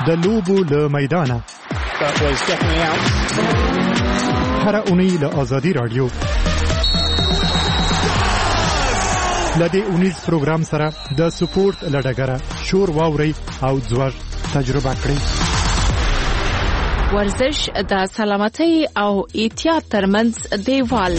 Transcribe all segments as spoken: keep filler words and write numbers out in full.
د لوبو له میدانه هر اونۍ له آزادي رادیو لدې اونیز پروګرام سره د سپورت لډګره شور واوري او ځوړ تجربه کړئ. ورزش د سلامتۍ او احتیاط ترمنځ دیوال.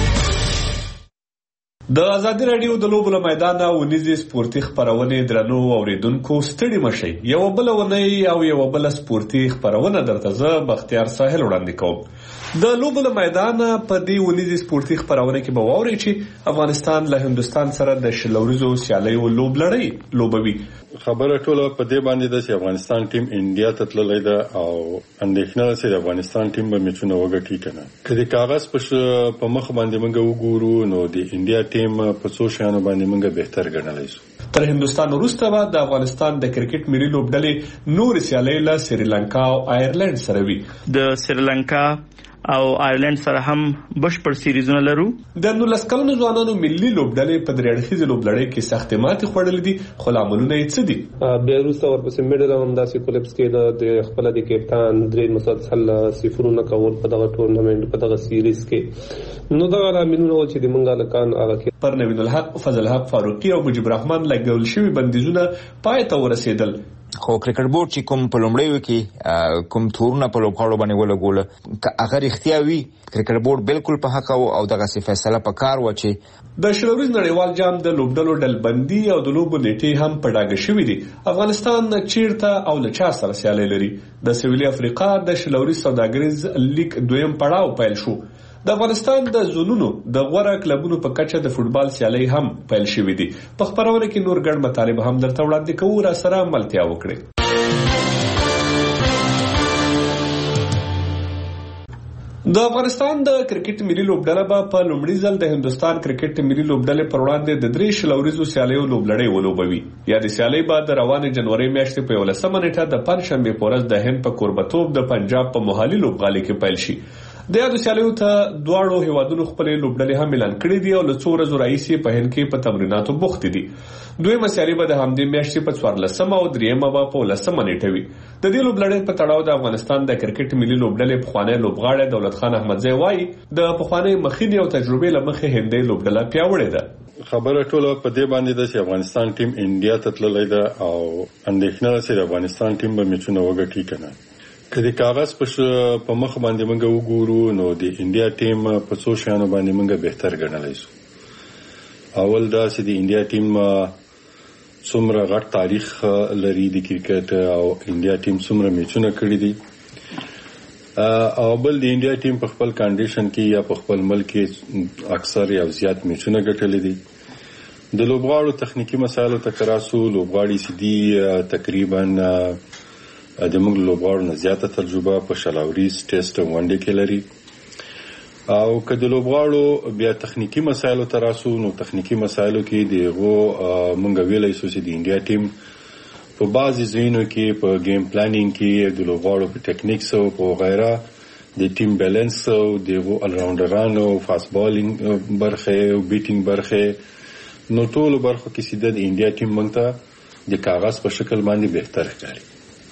د آزادي رادیو د لوبو له میدانه ونیزې سپورتي خپرونې درنو اوریدونکو ستړي مشئ. یو بل ونی او یو بل سپورتي خپرونه درته زه بختیار ساحل وړاندې کوم. د لوبو له میدانه په دې ونیزې سپورتي خپرونه کې به واورئ چې افغانستان له هندوستان سره د شلوريزو سیالیو لوبلړۍ لوبوي. خبره ټوله په دې باندې ده چې افغانستان ټیم انډیا ته تللی ده او اندېښنه ده چې د افغانستان ټیم به میچونه وګټي کنه. که د کاغذ په مخ باندې موږ وګورو نو د انډیا ټیم په څو شیانو باندې موږ بهتر ګڼلی شو. تر هندوستان وروسته به د افغانستان د کرکټ ملي لوبډلې نور سیالۍ له سریلانکا او آیرلند سره وي. د سریلانکا او آیرلند سره هم بشپړ سیریزونه لرو. د نولس کلنو ځوانانو ملي لوبډلې په درې اړخیزې لوبلړۍ کې سختې ماتې خوړلې دي، خو لاملونه یې څه دي؟ بیا وروسته ورپسې میډل هم داسې کولپس کې د خپل د کپتان درې مسلسل صفرونه کول په دغه ټورنمنټ په دغه سیریز کې، نو دغه لاملونه و چې د منګا لکان هغه کې پر نوین الحق، فضل حق فاروقي او مجيب الرحمن لګول شوی بندیزونه پای ته ورسېدل. خو کرکټ بورډ چې کوم په لومړیو کې کوم تورونه په لوبغاړو باندې ولګول هغه رښتیا وی کرکټ بورډ بالکل په حق او دغه فیصله په کار و چې د شلوريز نړیوال جام د لوبډلو ډلبندي او د لوبو نیټې هم په ډاګه شوې دي. افغانستان چیرته او له چا سره سیالي لري؟ د سویلي افریقا د شلوريز سوداګریز لیګ دویم پړاو پیل شو. د افغانستان د زونونو د غوړه کلبونو په کچه د فوتبال سیالۍ هم پیل شوې دي. په خبرونه کې نور ګڼ مطالب هم درته وړاندې کوو، را سره ملتیا وکړئ. د افغانستان د کرکټ ملي لوبډله به په لومړي ځل د هندوستان کرکټ ملي لوبډلې پر وړاندې د درې شلوريزو سیالیو لوبلړۍ ولوبوي. یا د سیالۍ به د روانې جنوري میاشتې په یولسمه نیټه د پنځشنبې په ورځ د هند په کوربتوب د پنجاب په موهالي لوبغالي کې پیل شي. د یادو سیالیو ته دواړو هیوادونو خپلې لوبډلې هم اعلان کړې دي او له څو ورځو راهیسې په هند کې په تمریناتو بوختې دي. دویمه سیالي به د همدې میاشتې په څوارلسمه او دریمه به په ولسمه نیټه وي. د دې لوبلړۍ په تړاو د افغانستان د کرکټ ملي لوبډلې پخوانی لوبغاړی دولت خان احمدزی وایي د پخوانی مخینې او تجربې له مخې هندۍ لوبډله پیاوړې ده. خبره ټوله په دې باندې ده چې افغانستان ټیم انډیا ته تللی ده او اندېښنه ده چې د افغانستان ټیم به میچونه وګټي کنه. که د کاغذ په مخ باندې موږ وګورو نو د انډیا ټیم په څو شیانو باندې موږ بهتر ګڼلی شو. اول دا چې د انډیا ټیم څومره غټ تاریخ لري د کرکټ او انډیا ټیم څومره میچونه کړي دي، او بل د انډیا ټیم په خپل کنډیشن کې یا په خپل ملک کې اکثر یا زیات میچونه ګټلي دي. د لوبغاړو تخنیکی مسایلو ته کراسو لوبغاړي سیدي تقریبا د موږ لوبغاړو نه زیاته تجربه په شلاوريز ټیسټ او ون ډے کې لري. او که د لوبغاړو بیا تخنیکی مسایلو ته راسو نو تخنیکی مسایلو کې دغه موږ ویلای شو چې د انډیا ټیم په بعضی ځایونو کې په گیم پلانینګ کې د لوبغاړو په ټیکنیکس او په غیره د ټیم بیلانس او دغه ال راونډرانو فاست بالینګ برخه او بیټینګ برخه نو ټول برخه کې سیده د انډیا ټیم موږ ته د کاغذ په شکل باندې بهتر ښکاري.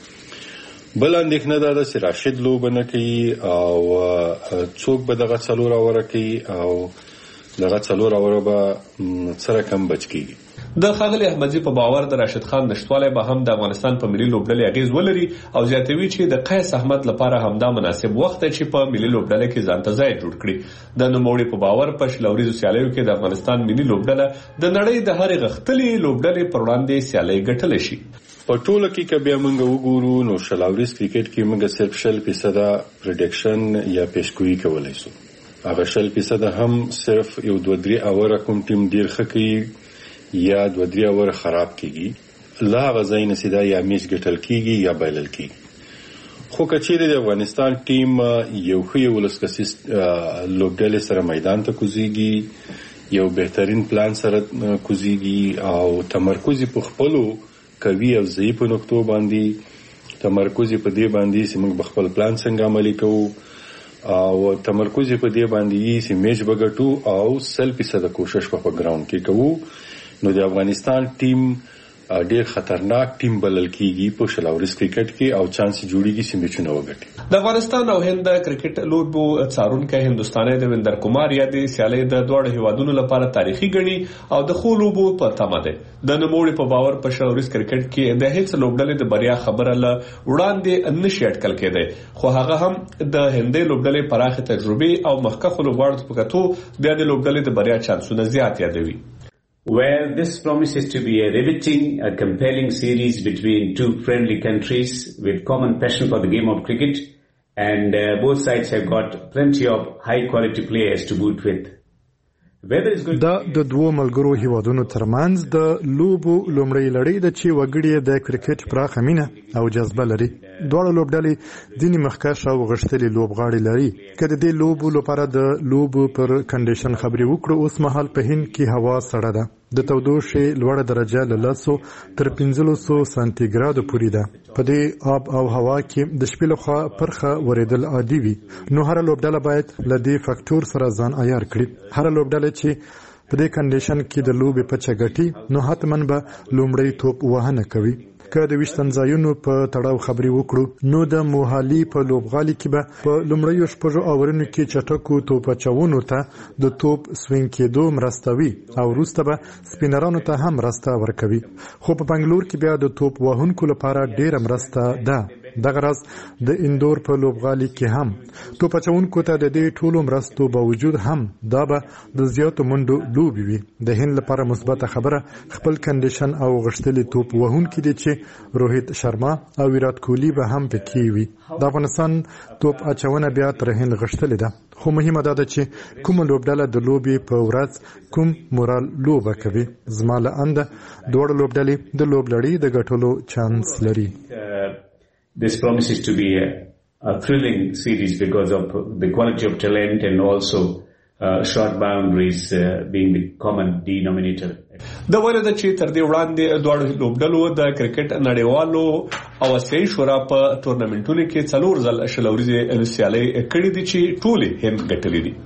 بل اندېښنه دا ده چې راشد لوبه نه کوي او څوک به دغه څلور اوره کوي او دغه څلور اوره به سره کم بچ کیږي. د ښاغلي احمدزي په باور د راشد خان نشټوالی به هم د افغانستان په ملي لوبډلې اغیز ولري او زیاتوي چې د قیس احمد لپاره همدا مناسب وخت دی چې په ملي لوبډلې کې ځانته ځای جوړ کړي. د نوموړي په باور په شلوريزو سیالیو کې د افغانستان ملي لوبډله د نړۍ د هرې غښتلې لوبډلې پر وړاندې سیالۍ ګټلی شي. په ټوله کې که بیا موږ وګورو نو شلاوريز کرکټ کې موږ صرف شل فیصده پریډکشن یا پیشګویي کولی شو. هغه شل فیصده هم صرف یو دوه درې اوره کوم ټیم ډیر ښه کوي یا دوه درې اوره خراب کیږي، لا هغه ځای نه سیده یا میچ ګټل کیږي یا بایلل کیږي. خو که چیرې د افغانستان ټیم یو ښه یولس کسیز لوبډلې سره میدان ته کوزیږي، یو بهترین پلان سره کوزیږي او تمرکز په خپلو کوي او ضعیف نقطو باندې تمرکز په دې باندې چې موږ خپل پلان څنګه عملي کوو او تمرکز په دې باندې چې میچ بغټو او سل فیصد کوشش په ګراوند کې کوو، نو د افغانستان ټیم ډیر خطرناک ټیم بلل کیږي په شلوريز کرکټ کې او چانس جوړیږي چې میچونه وګټي. د افغانستان او هند کرکټ لوبو څارونکو هندستاني دیویندر کمار یادې سیالي د دوه هیوادونو لپاره تاریخي ګڼي او د خو لوبو په تمه ده. د نوموړي په باور په شلوريز کرکټ کې د هیڅ لوبډلې د بریا خبره له وړاندې نشي اټکل کېده، خو هغه هم د هندې لوبډلې پراخه تجربه او مخکخ لوبغاړو په کتو بیا د لوبډلې د بریا چانسونه زیات یادوي. Where this promises to be a riveting, a compelling series between two friendly countries with common passion for the game of cricket, and uh, both sides have got plenty of high quality players to boot with. دا د دوه ملګرو هیوادونو ترمنځ د لوبو لومړی لړۍ د چې وګړي د کرکټ پراخه مینه او جذبه لري. دواړه لوبډلې ځینې مخکښ او غښتلي لوبغاړي لري. که د دې لوبو لپاره د لوبو پر کنډیشن خبرې وکړو، اوس مهال په هند کې هوا سړه ده. د تودوخې لوړه درجه له لسو تر پنځلسو سانتیګرادو پورې ده. په دې آب او هوا کې د شپې لخوا پرخه ورېدل عادي وي، نو هر لوبډله باید له دې فاکتور سره ځان عیار کړي. هر لوبډله چې په دې کنډیشن کې د لوبې په چګټي نو حتمن به لومړی توپ وهنه کوي. که د ویشتن ځایونو په تړاو خبرې وکړو، نو د موهالي په لوبغالي کې به په لومړیو شپږو اورونو کې چټکو توپ اچونو ته د توپ سوینګ کېدو مرسته وي او وروسته به سپینرانو ته هم مرسته ورکوي. خو په بنګلور کې بیا د توپ وهونکو لپاره ډېره مرسته ده. دغه راز د اندور په لوبغالي کې هم توپ اچونکو ته د دې ټولو مرستو باوجود هم دا به د زیاتو منډو لوبې وي. د هند لپاره مثبته خبره خپل کنډیشن او غښتلي توپ وهونکي دي چې روهیت شرما او ویرات کوهلی به هم پکې وي. د افغانستان توپ اچونه بیا تر هند غښتلې ده، خو مهمه ده چې کوم لوبډله د لوبې په ورځ کوم مورال لوبه کوي. زما له انده دوړ لوبډلې د لوبلړۍ د ګټلو چانس لري. This promises to be a, a thrilling series because of the quality of talent and also uh, short boundaries uh, being the common denominator. د ویل د چې تر دې وړاندې دوه لوبډلو د کرکټ نړیوالو او اسیایي شورا په ټورنمنټونو کې څلور ځل شلوريزه سیالي کړې دي چې ټولې هند ګټلې دي.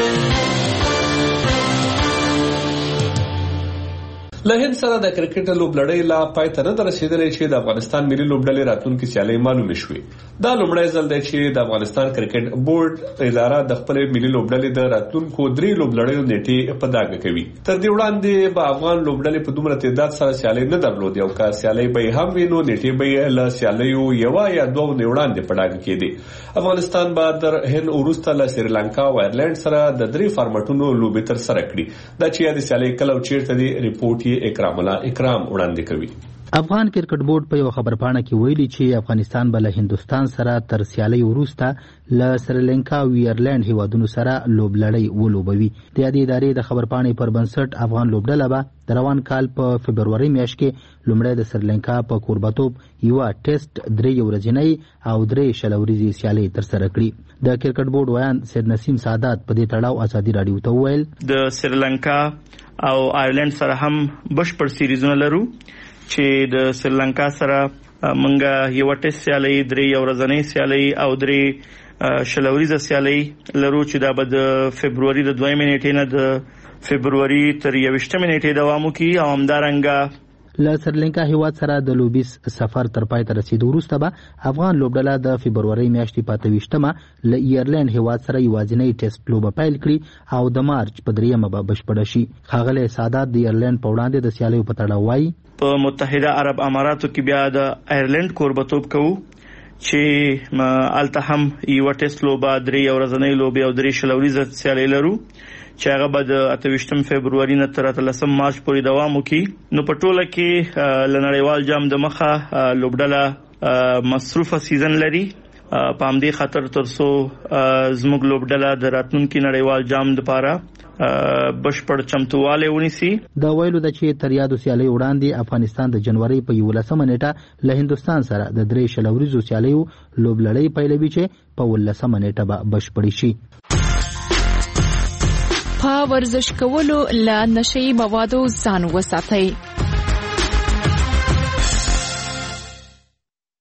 له هند سره د کرکټ لوبلړۍ لا پای ته نه رسیدلې چې د افغانستان ملي لوبډلې راتلونکي سیالي معلومه شوې. دا لومړی ځل دی چې د افغانستان کرکټ بورډ اداره د خپل ملي لوبډلې د راتلونکو درې لوبلړیو نیټې په ډاګه کوي. تر دې وړاندې به افغان لوبډلې په دومره تعداد سره سیالي نه درلودې او که سیالي به هم وینو نیټې به له سیالیو یو یا دوه نه وړاندې په ډاګه کېدي. افغانستان به در هند وروسته له سریلانکا او آیرلند سره د درې فارمټونو لوبې تر سره کړي. دا چې د سیالي کله او چیرته دی ریپورت اکرام الله اکرام وړاندې کوي. افغان کرکټ بورډ په یو خبرپاڼه کې ویلي چې افغانستان به له هندستان سره تر سیالي وروسته له سریلانکا او ایرلند هیوادونو سره لوبلړۍ ولوبوي. د دې ادارې د خبرپاڼې پر بنسټ افغان لوبډله به د روان کال په فبروري میاشت کې لومړی د سریلانکا په کوربتوب یو ټیسټ درې ورځنۍ او درې شلوريزې سیالي تر سره کړي. د کرکټ بورډ ویان سید نسیم سعادت په دې تړاو ازادي رادیو ته وویل د سریلانکا او آیرلند سره هم بشپړ سیریزونه لرو چې د سریلانکا سره منګه یو ټیسټ سیالي درې ورځنۍ سیالي او درې شلوريزه سیالي لرو چې دا به د فبرवरी د دویمې نیټې نه د فبرवरी تر یوشتمې نیټې دوام کوي او همدارنګه له سریلانکا هیواد سره د لوبیس سفر تر پای ته رسیدو وروسته به افغان لوبډله د فبرवरी میاشتې په اتهویشتمه له ایرلند هیواد سره یوازینی ټیسټ لوبه پیل کړي او د مارچ په دریمه به بشپړه شي. ښاغلی سعادت د ایرلند په وړاندې د سیالیو په تړاو وایي په متحده عرب اماراتو کې بیا د ایرلند کوربتوب کوو چې الته هم یو ټیسټ لوبه درې ورځنۍ لوبه او درې شلوريزه سیالي لرو چې هغه به د اتهویشتم فبرवरी نه تر اتلسم مارچ پورې دوام وکړي. نو په ټوله کې له نړیوال جام د مخه لوبډله مصروفه سیزن لري. په همدې خاطر ترڅو زموږ لوبډله د راتلونکي نړیوال جام لپاره بشپړ چمتواله ونیسي. دا ویلو د چې تر یادو سیالي وړاندې افغانستان د جنوري په یولسمه نیټه له هندستان سره د درې شلوريزو سیالیو لوبلړۍ پیلوي چې په ولسمه نیټه به بشپړ شي. په ورزش کولو له نشي موادو ځان وساتئ.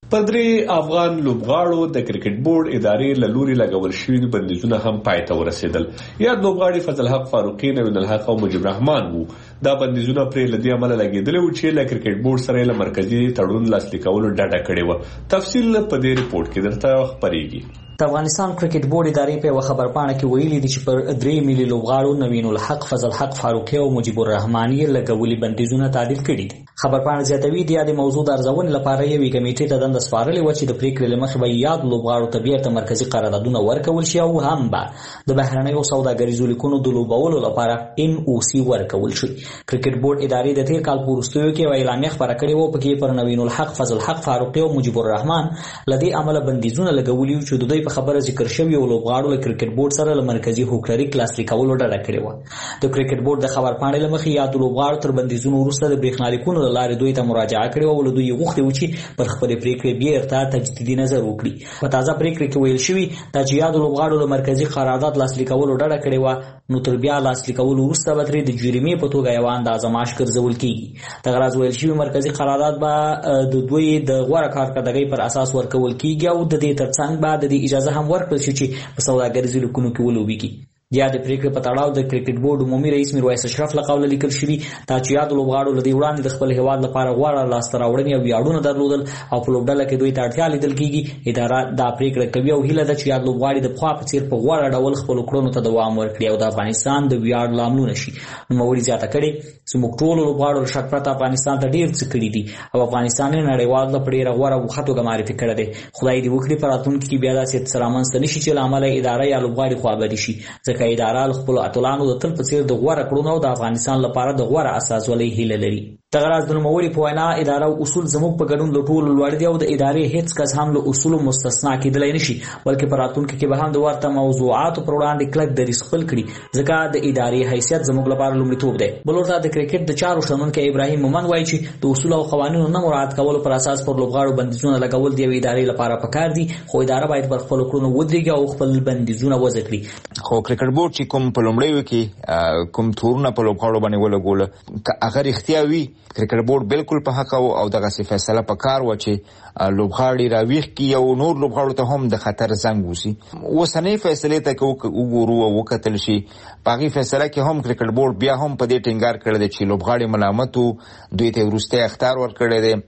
پر درې افغان لوبغاړو د کرکټ بورډ ادارې له لوري لګول شوي بندیزونه هم پای ته ورسېدل. یاد لوبغاړي فضل حق فاروقي، نوین الحق او مجيب رحمان وو. دا بندیزونه پرې لدی عمل لګیدل او چې له کرکټ بورډ سره له مرکزی تړون لاسلیک کولو ډاډه کړي و. تفصیل په دې ریپورت کې درته خبرېږي. د افغانستان کرکټ بورډ ادارې په خبر پاڼه کې ویلي دي چې پر درې ملي لوبغاړو نوین الحق، فضل حق فاروقي او مجيب الرحمان یې لګولي بندیزونه تعدیل کړي دي. خبر پاڼه زیاتوي د دې موضوع د ارزونې لپاره یوې کمیټې ته دنده سپارلې و چې د پریکړې لمخې به یاد لوبغاړو ته بیرته مرکزی قراردادونه ورکول شي او هم به د بهرنیو سوداګریزو لیکونو د لوبولو لپاره ان او سی ورکول شي. کرکټ بورډ ادارې د تیر کال په وروستیو کې یو اعلامیه خبره کړې و، پکې پر نوین الحق، فضل حق فاروقي او مجيب الرحمان لدی عمل بندیزونه لګولي چې د دوی په خبره ذکر شوی او لوبغاړو له کرکټ بورډ سره له مرکزی هوکړې کلاسلیک کولو ډډه کړې و. د کرکټ بورډ د خبر پاڼې لمخې یاد لوبغاړو تر بندیزونو وروسته د برېښنا لیکونو له لارې دوی ته مراجعه کړې او له دوی غوښتي و چې پر خپل پریکړې بیرته تجدیدي نظر وکړي. په تازه پریکړه کې ویل شوی دا چې یاد لوبغاړو له مرکزی قرارداد لاسلیک کولو ډډه کړې و، نو تر بیا لاسلیک کولو وروسته به ترې د جریمې په توګه یو اندازه معاش ګرځول کیږي. د غرض ویل شوی مرکزی قرارداد به د دوی د غوړه کارکړدګۍ پر اساس ورکول کیږي او د دې ترڅنګ به د اجازه هم ورکړل شي چې په سوداګریزو لیکونو کې ولوبېږي. یا د پریکړې په تړاو د کرکټ بورډ عمومي رئیس میرویس اشرف له قوله لیکل شوي دا چې یاد لوبغاړو له دې وړاندې د خپل هیواد لپاره غوره لاسته راوړنې او ویاړونه درلودل او په لوبډله کې دوی ته اړتیا لیدل کیږي. اداره دا پریکړه کوي او هیله ده چې یاد لوبغاړي د پخوا په څیر په غوره ډول خپل کړنو ته دوام ورکړي او د افغانستان د ویاړ لاملونه شي. نوموړي زیاته کړې چې موږ ټول لوبغاړو له شک پرته افغانستان ته ډیر څه کړي دي او افغانستان یې نړیوال له ډیره غوره وختو معرفي کړی دی. خدای دې وکړي په راتلونکي کې بیا داسې څه رامنځته نشي چې له امله اداره یا لوبغاړي خواږه شي، ځکه اداره خپل اتلانو د تل په څیر د غوړه کړونو د افغانستان لپاره د غوړه اساس ولې هیله لري. د غرض د نوموړي په وینا اداره او اصول زموږ په ګډون له ټولو لوړ دي او د ادارې هیڅ کس هم له اصولو مستثنا کېدلی نشي، بلکې په راتلونکي کې به هم د ورته موضوعاتو پر وړاندې کلک دریځ خپل کړي، ځکه د ادارې حیثیت زموږ لپاره لومړیتوب دی. بل ورته د کرکټ د چارو شنونکی ابراهیم مومند وایي چې د اصول او قوانینو نه مراعات کولو پر اساس پر لوبغاړو بندیزونه لګول د یوې ادارې لپاره پکار دي، خو اداره باید پر خپلو کړنو ودرېږي او خپل بندیزونه وضع کړي. خو کرکټ بورډ چې کوم په لومړیو کې کوم تورونه په لوبغاړو باندې ولګول هغه رښتیا وي، کرکټ بورډ بالکل په حق او دغه څه فیصله پکار و چې لوبغاړي راويخ کی او نور لوبغاړو ته هم د خطر زنګ وسی. وسنۍ فیصله ته وګورو او وکتل شي باغی فیصله کې هم کرکټ بورډ بیا هم په دې ټینګار کړی دی چې لوبغاړي ملامتو دوی ته ورسته اختیار ورکړی دی،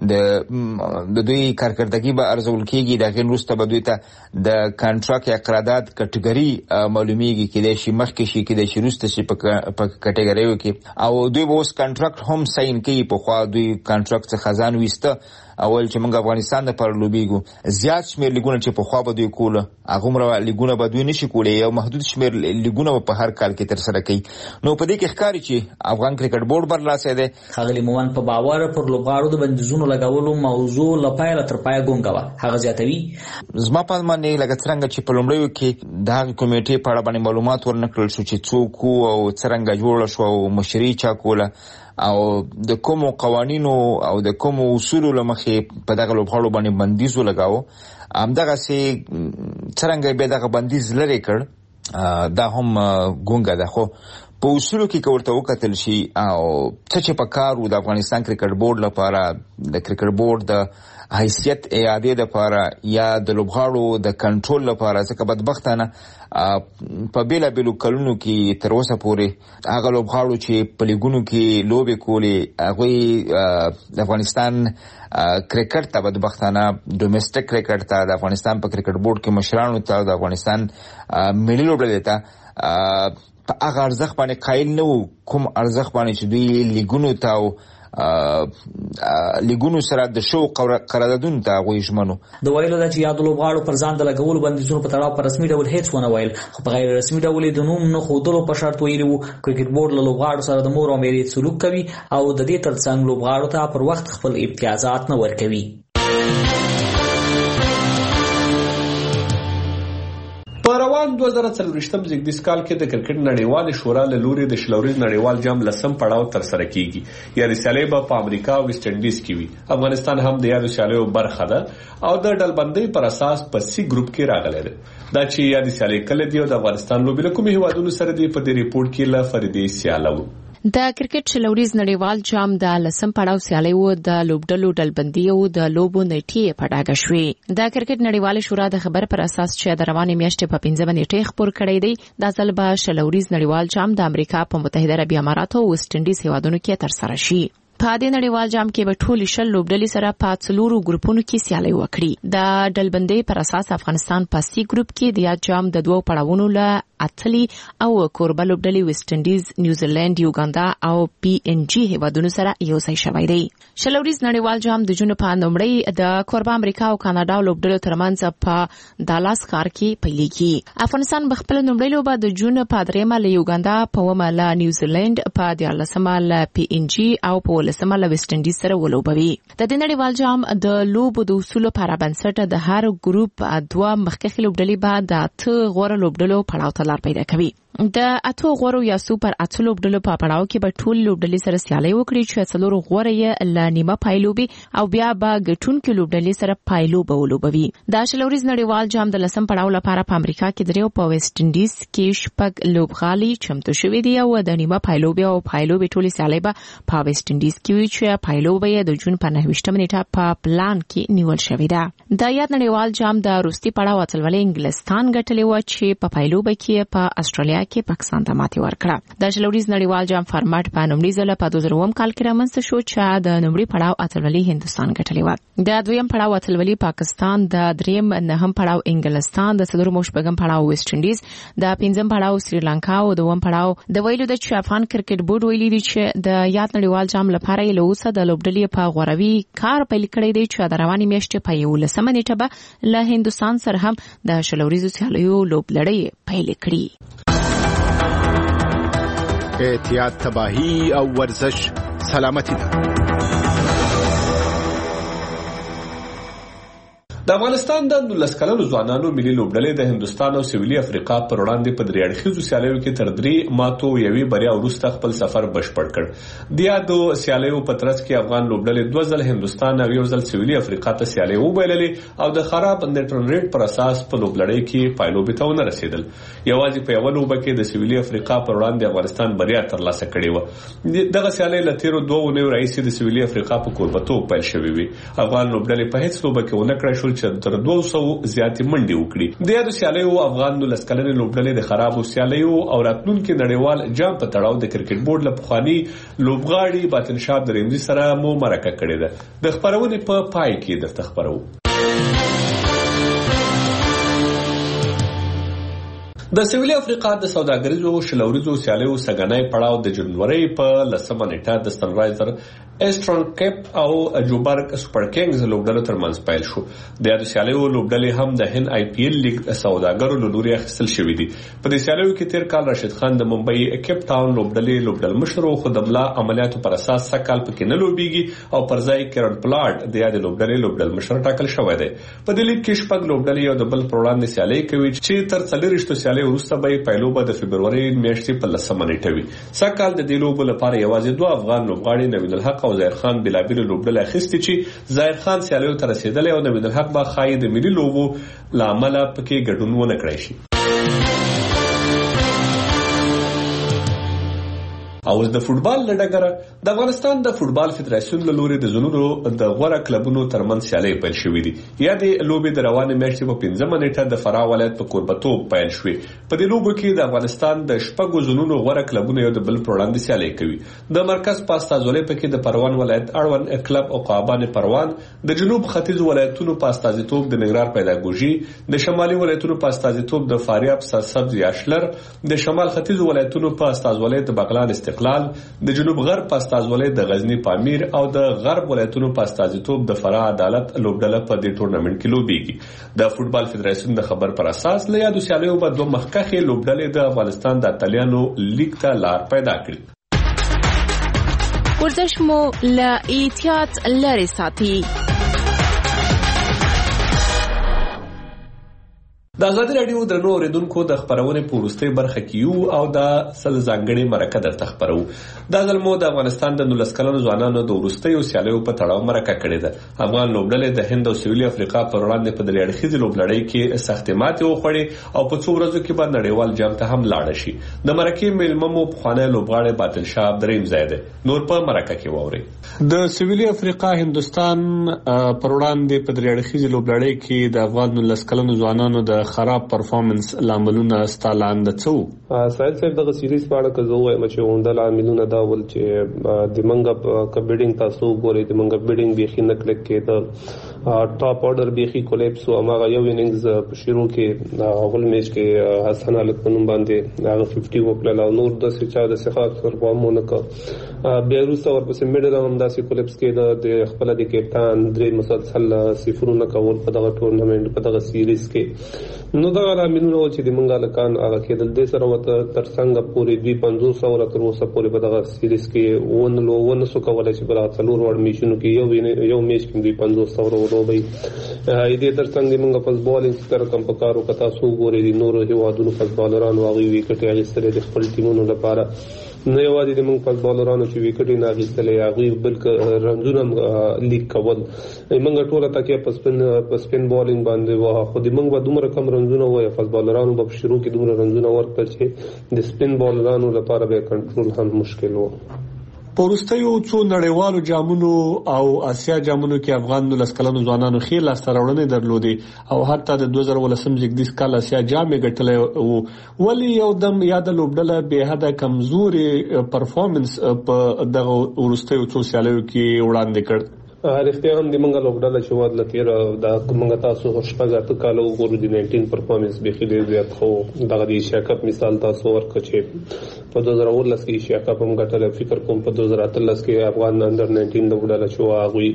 د د دوی کارکړدګي به ارزول کیږي، د غیر وروسته به دوی ته د کانټراکټ یا قرارداد کټګوري معلومیږي کېدای شي مخکې شي کېدای شي وروسته شي په کټګوریو کې او دوی به اوس کانټراکټ هم ساين کوي. په خوا دوی کانټراکټ څخه ځان وسته اول چې موږ افغانستان د پر لوبېګو زیات شمیر لیګونه چې په خوا به دوی کوله هغه مر لیګونه به دوی نشي کولای، یو محدود شمیر لیګونه په هر کال کې تر سره کوي. نو په دې کې ښکاري چې افغان کرکټ بورډ برلاسه دی. خغلی مومن په باور پر لوبغاړو د بندیزونو لګولو موضوع لپاره تر پای ګونګه و. هغه زیاتوي زما په باندې لکه څنګه چې په لومړیو کې د هغې کمیټې په اړه باندې معلومات ورنکړل شو چې څوک او څرنګه جوړه شو او مشري چا کوله او د کومو قوانینو او د کومو اصولو لمخې په دغه لوبغاړو باندې بندیز ولګاوه. همدغسې څرنګه به دغه بندیز لرې کړ دا هم ګونګه ده. خو په اصولو کې که ورته وکتل شي او څه چې په کار و د افغانستان کرکټ بورډ لپاره د کرکټ بورډ د حیثیت اعادې لپاره یا د لوبغاړو د کنټرول لپاره، ځکه بدبختانه په بیلابیلو کلونو کې تر اوسه پورې هغه لوبغاړو چې په لیګونو کې لوبې کولې هغوی د افغانستان کرکټ ته بدبختانه ډومېسټک کرکټ ته د افغانستان په کرکټ بورډ کې مشرانو ته د افغانستان ملي لوبډلې ته په هغه ارزښت باندې قایل نه وو کوم ارزښت باندې چې دوی لیګونو ته او لیګونو سره د شو قراردادونو ته هغوی ژمنو. د ویلو ده چې یاد لوبغاړو پر ځان د لګولو بندیزونو په تړاو په رسمي ډول هیڅ ونه ویل، خو په غیر رسمي ډول د نوم نه ښودلو په شرط ویلي وو کرکټ بورډ له لوبغاړو سره د مور او میرې سلوک کوي او د دې ترڅنګ لوبغاړو ته پر وخت خپل امتیازات نه ورکوي. په روان دوه زره څلوېښتم زیږدیز کال کې د کرکټ نړیوالې شورا له لوري د شلوريز نړیوال جام لسم پړاو تر سره کیږي. یادې سیالۍ به په امریکا او ویسټ انډیز کې وي. افغانستان هم د یادو سیالیو برخه ده او د ډلبندۍ پر اساس په سی ګروپ کې راغلی دی. دا چې یادې سیالۍ کله دی او د افغانستان لوبې له کومې هیوادونو سره دی په دې ریپورت کې له فریدې سیالو. د کرکټ شلوريز نړیوال جام د لسم پړاو سیالي و د لوبډلو ډلبندي او د لوبو نیټه په ډاګه شوې. د کرکټ نړیوال شورا د خبر پر اساس چې د روانې میاشتې په پنځمه نیټه خبر کړی دی د ځل به شلوريز نړیوال جام د امریکا په متحده عربي امارات او ویسټ انډیز هیوادونو کې تر سره شي. په دې نړیوال جام کې به ټول شل لوبډلې سره په څلورو ګروپونو کې سیالي وکړي. د ډلبندۍ پر اساس افغانستان په سی ګروپ کې د یاد جام د دوو پړاوونو له اتلی او کوربه لوبډلې ویسټ انډیز، نیوزیلند، یوګاندا او پی ان جی هیوادونو سره یو ځای شوی دی. شلوريز نړیوال جام د جون په نومړی د کوربه امریکا او کاناډا لوبډلو ترمنځ په دالاس ښار کې پیلېږي. افغانستان بخپل نومړی لوبه د جون په درېمه له یوګاندا، په اومه له نیوزیلند، په دیارلسمه له پی ان جی او په ولسمه له ویسټ انډیز سره ولوبوي. د دې نړیوال جام د لوبو د اصولو پر بنسټ د هر ګروپ دوه مخکښ لوبډلې بعد د اته غوړ لوبډلو پړاو ته لار پیدا کوي. د اتو غوړو یا سوپر اتو لوبډلو په پړاو کې به ټول لوبډلې سره سیالي وکړي چې څلور غوړ یې ل نیمه پایلوبي او بیا به ګټونکو لوبډلې سره پایلوبه ولوبوي. د شلوريز نړیوال جام د لسم پړاو لپاره په امریکا کې دریو په ویسټ انډیز کې شپږ لوبغالي چمتو شوې دي او د نیمه پایلوبي او پایلوبي ټولې سیالي به په ویسټ انډیز کې وي چې پایلوبه یې د جون په نهه نیټه په پلان کې نیول شوې ده. د یاد نړیوال جام د روسي پړاو اتلولې انګلستان ګټلې و چې په پایلوبه کې په استرالیا کې پاکستان ته ماتې ورکړه. د شلوريز نړیوال جام فارمټ په نومړي ځل په دوه زره اووه کال کې رامنځته شو چې د نومړي پړاو اتلولي هندستان ګټلې و. د دویم پړاو اتلولي پاکستان، د دریم نهم پړاو انګلستان، د څلورم شپږم پړاو ویسټ انډیز، د پنځم پړاو سریلانکا او د اووم پړاو د ویلو د چې افغان کرکټ بورډ ویلي دی چې د یاد نړیوال جام لپاره یې له اوسه د لوبډلې په غوروي کار پیل کړی دی چې د روانې میاشتې په یولسمه نیټه به له هندستان سره هم د شلوريزو سیالیو لوبلړۍ پیل کړي. احتیاط، تباہی او ورزش سلامتی ده. د افغانستان د نولس کلنو ځوانانو ملي لوبډلې د هندستان او سویلي افریقا پر وړاندې په درې اړخیزو سیالیو کې تر درې ماتو یوې بریا وروسته خپل سفر بشپړ کړ. د یادو سیالیو په ترڅ کې افغان لوبډلې دوه ځل هندستان او یو ځل سویلي افریقا ته سیالي وبایللې او د خراب نیټرن ریټ پر اساس په لوبډلې کې پایلوبې ته ونه رسیدل. یوازې په یو لوبه کې د سویلي افریقا پر وړاندې افغانستان بریا ترلاسه کړې و. دغه سیالي له تیرو دوه اونیو راهیسې د سویلي افریقا په کوربتوب پیل شوې وي. افغان لوبډلې په هیڅ لوبه کې ونه کړای شول چې تر دوه سوه زیاتې منډې وکړي. د یادو سیالیو افغان نولس کلنې لوبډلې د خرابو سیالیو او راتلونکي نړیوال جام په تړاو د کرکټ بورډ له پخواني لوبغاړي باطن شاه درېمزي سره مو مرکه کړې ده. د خبرونې په پای کې درته خبرو. د سویلي افریقا د سوداګریزو شلوريزو سیالیو سګنای پړاو د جنوري په لسمه نیټه د سنرایزر ایسټرن کیپ او جوبرګ سپر کینګز لوبډلو ترمنځ پیل شو. د یادو سیالیو لوبډلې هم د هند آی پی ایل لیګ سوداګرو له لوري اخیستل شوې دي. په دې سیالیو کې تیر کال راشد خان د ممبئی کیپ ټاون لوبډلې لوبډل مشر خو د ملا عملیاتو پر اساس سکهال پکې نه لوبيږي او پر ځای کیرن پلاټ د یاد لوبډلې لوبډل مشر ټاکل شوی دی. په دې لیګ کې شپږ لوبډلې یو د بل پر وړاندې سیالي کوي چې تر څلورشتو سیالي وروسته به پایلوبه د فبرवरी میاشتې په لسمه نیټه وي. سکهال د دې لوبو لپاره یوازې دوه افغان لوبغاړي نوید الحق او ظاهر خان بلا بیل لوبډل اخیستي چې ظاهر خان سیالیو ته رسیدلی او نوید الحق به خای د ملي لوبو لامل پکې ګډون ونه کړی شي. او د فوتبال لډګره د افغانستان د فوتبال فدراسیون له لوري د زونونو د غوړه کلبونو ترمنځ سیالي پیل شوې دي. یا د لوبي د روانې میاشتې په پنځمه نیټه د فراه ولایت په کوربتوب پیل شوې. په دې لوبو کې د افغانستان د شپږو زونونو غوړه کلبونو یو د بل پر وړاندې سیالي کوي. د مرکز په استازولۍ پکې د پروان ولایت اړوند کلب او قابان پروان، د جنوب ختیځ ولایتونو په استازیتوب د ننګرهار پیداګوژي، د شمالي ولایتونو په استازیتوب د فاریاب سرسبز یاشلر، د شمال ختیځ ولایتونو په استازولۍ د بغلان استقلال، د جنوب غرب په استازولۍ د غزنی پامیر او د غرب ولایتونو په استازیتوب د فراه عدالت لوبډله په دې ټورنمنت کې لوبيږي. د فوتبال فدراسیون د خبر پر اساس له یادو سیالیو په دوه مخکښې لوبډلې د افغانستان د اتلیانو لیګ ته لار پیدا کړې. ورزش مو له احتیاط لري ساتي. د ازادي رادیو درنو اوریدونکو د خبرونې په وروستۍ برخه کې یو او د سل ځانګړي مرکه درته خبرو. دا ځل مو د افغانستان د نولس کلنو ځوانانو د وروستیو سیالیو په تړاو مرکه کړې ده. افغان لوبډلې د هند او سویلي افریقا پر وړاندې په درې اړخیزې لوبلړۍ کې سختې ماتې وخوړې او په څو ورځو کې به نړیوال جام ته هم لاړ شي. د مرکې میلمه مو پخوانی لوبغاړی باطل شاه دریم ځای دی. نور په مرکه کې واورئ. د سویلي افریقا هندوستان پر وړاندې په درې اړخیزې لوبلړۍ کې د افغان نولس کلنو ځوانانو د خراب پرفارمنس لاملونه ستالاند څو سایل صاحب دغه سیریز په اړه که زه وایم چې عمده لاملونه دا ول چې د منګه کبډینګ تاسو ګورئ د منګه بیډینګ بيخي نه کلیک کېده ټاپ اورډر بيخي کولیپس او هغه یو اننګز په شروع کې اول میچ کې حسن علي پنوم باندې هغه پنځه وکړل او نور د سچا د سخات پرفارمونه کا بیروس اور په میډل هم داسې کولیپس کې د خپل د کپتان درې مسلسل صفرونه کول په دغه ټورنمنت په دغه سیریز کې. نو دا رامینونه چې د منګا لکان هغه کېدل د سره وته تر څنګه پوری دوی پنځوس او تر اوسه پوری په دغه سیریز کې ون لو ون سو کولای چې بل څلور ور میشنو کې یو یو میچ کې دوی پنځوس او ورو به اې تر څنګه منګا پس بالینګ تر کم پکارو کتا سو ګوري دي نور هیوادونو پس بالران واغوي وکټ یې سره د خپل ټیمونو لپاره نه یوازې د موږ پس بالرانو چې وکټ نه اخیستلې هغه بلکې رنځونه لیک کول موږ ټول تکي پس پن پس پن بالینګ باندې واه خو د موږ دومره کم رنځونه وای فاست بالرانو په شروع کې دومره رنځونه ورکړل چې د سپین بالرانو لپاره به کنټرول هم مشکل و. پورستیو څو نړیوالو جامونو او آسیا جامونو کې افغان نولس کلنو ځوانانو خېل لاستراوړنې درلودې او حتی د دوه زره ولسم زګدیس کال آسیا جام ګټلې وو. ولی یو دم یاد لوبډله به حد کمزوري پرفارمنس په دغه ورستیو څو سیالیو کې وړاندې کړ. هرڅه هم د منګا لوبډله چې واد لتیر د منګا تاسو شپږ کالو وګورئ د نولس پرفارمنس به خېل زیات خو دغه د ایشیا کپ مثال تاسو ورکړئ په دوه زره ولس کې ایشیا کپ هم ګټل. فکر کوم په دوه زره اتلس کې افغان انډر نولس لوبډله شو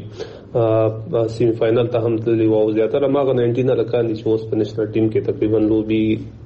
هغه سیمی فائنل ته هم تللی و او زیاتره ماغه نولس لکان چې اوس په نېشنل ټیم کې تقریبا لوبي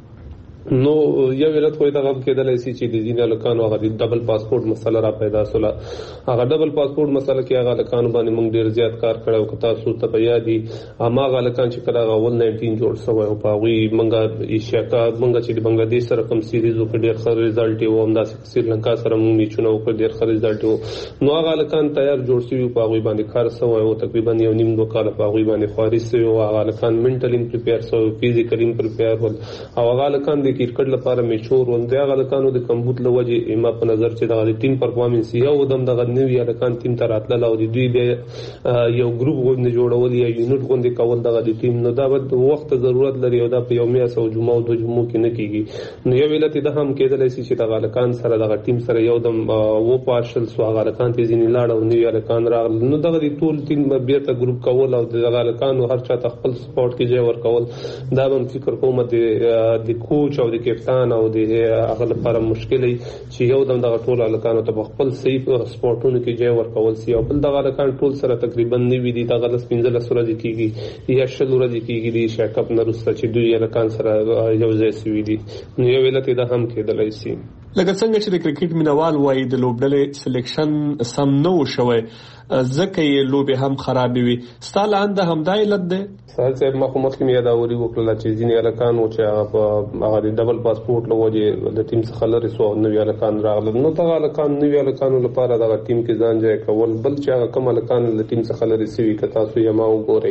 نو یو ولادت خو دا غو کېدلای شي چې د ځینې لکانو هغه د ډبل پاسپورت مسله را پیدا سوله. هغه ډبل پاسپورت مسله کې هغه لکانو باندې موږ ډیر زیات کار کړو که تاسو ته په یاد دي هغه لکان چې کله هغه نولس جوړ شوی او په وی موږ ایشیا کپ موږ چې د بنگلاديش سره کوم سیریز وکړ ډیر ښه ریزلټ یو هم داسې سریلانکا سره موږ میچونه وکړ ډیر ښه ریزلټ وو. نو هغه لکان تیار جوړ شوی په وی باندې کار شوی او تقریبا یو نیم دوه کال په وی باندې خواري شوی او هغه لکان منټلی پریپیر شوی فزیکلی پریپیر ول او هغه لکان د کرکټ لپاره شور ونده غلطانو د کمبوت لوجه ما په نظر چې د ټیم پرفارمنس یو دم د نوې الکان ټیم تر اتل او د دوی به یو ګروپ غوډه جوړول یا یونټ غوډه کول د ټیم نو دا وخت ضرورت لري او دا په یومي او جمعه او د جمعو کې نه کیږي. نو یو ویلته د هم کېدل شي چې د غلطان سره د ټیم سره یو دم و پاشل سو غلطان ته ځینې لاړ او نوې الکان راغل نو دغه ټول ټیم بیرته ګروپ کول او د غلطان هر چا خپل سپورت کې ځای ورکول دا هم فکر کوم د کوچ او د کپتان او د هغه لپاره مشکل چې یو دم د ټول الکانو ته خپل صحیح سپورټونو کې ځای ورکول سي او بل د الکان ټول سره تقریبا نیوي دي د غلس پنځه لسره دي کیږي یا شل ورځې کیږي د شاکپ نرسته چې دوی الکان سره یو ځای سوي دي. نو یو ولته د هم کېدلای شي لکه څنګه چې د کرکټ مینوال وایي د لوبډلې سلیکشن سم نو شوی ځکه یې لوبې هم خراب وي. ستاله اند هم دا علت ده سهل صاحب ما خو مخکې یادوري وکړه چې ځینې الکان او چې هغه په هغه د ډبل پاسپورت لوجه د ټیم څخه لري سو نوې الکان راغله نو دا الکان نوې الکانو لپاره د ټیم کې ځان ځای کول بل چې هغه کوم الکان د ټیم څخه لري سوي کتا سو یما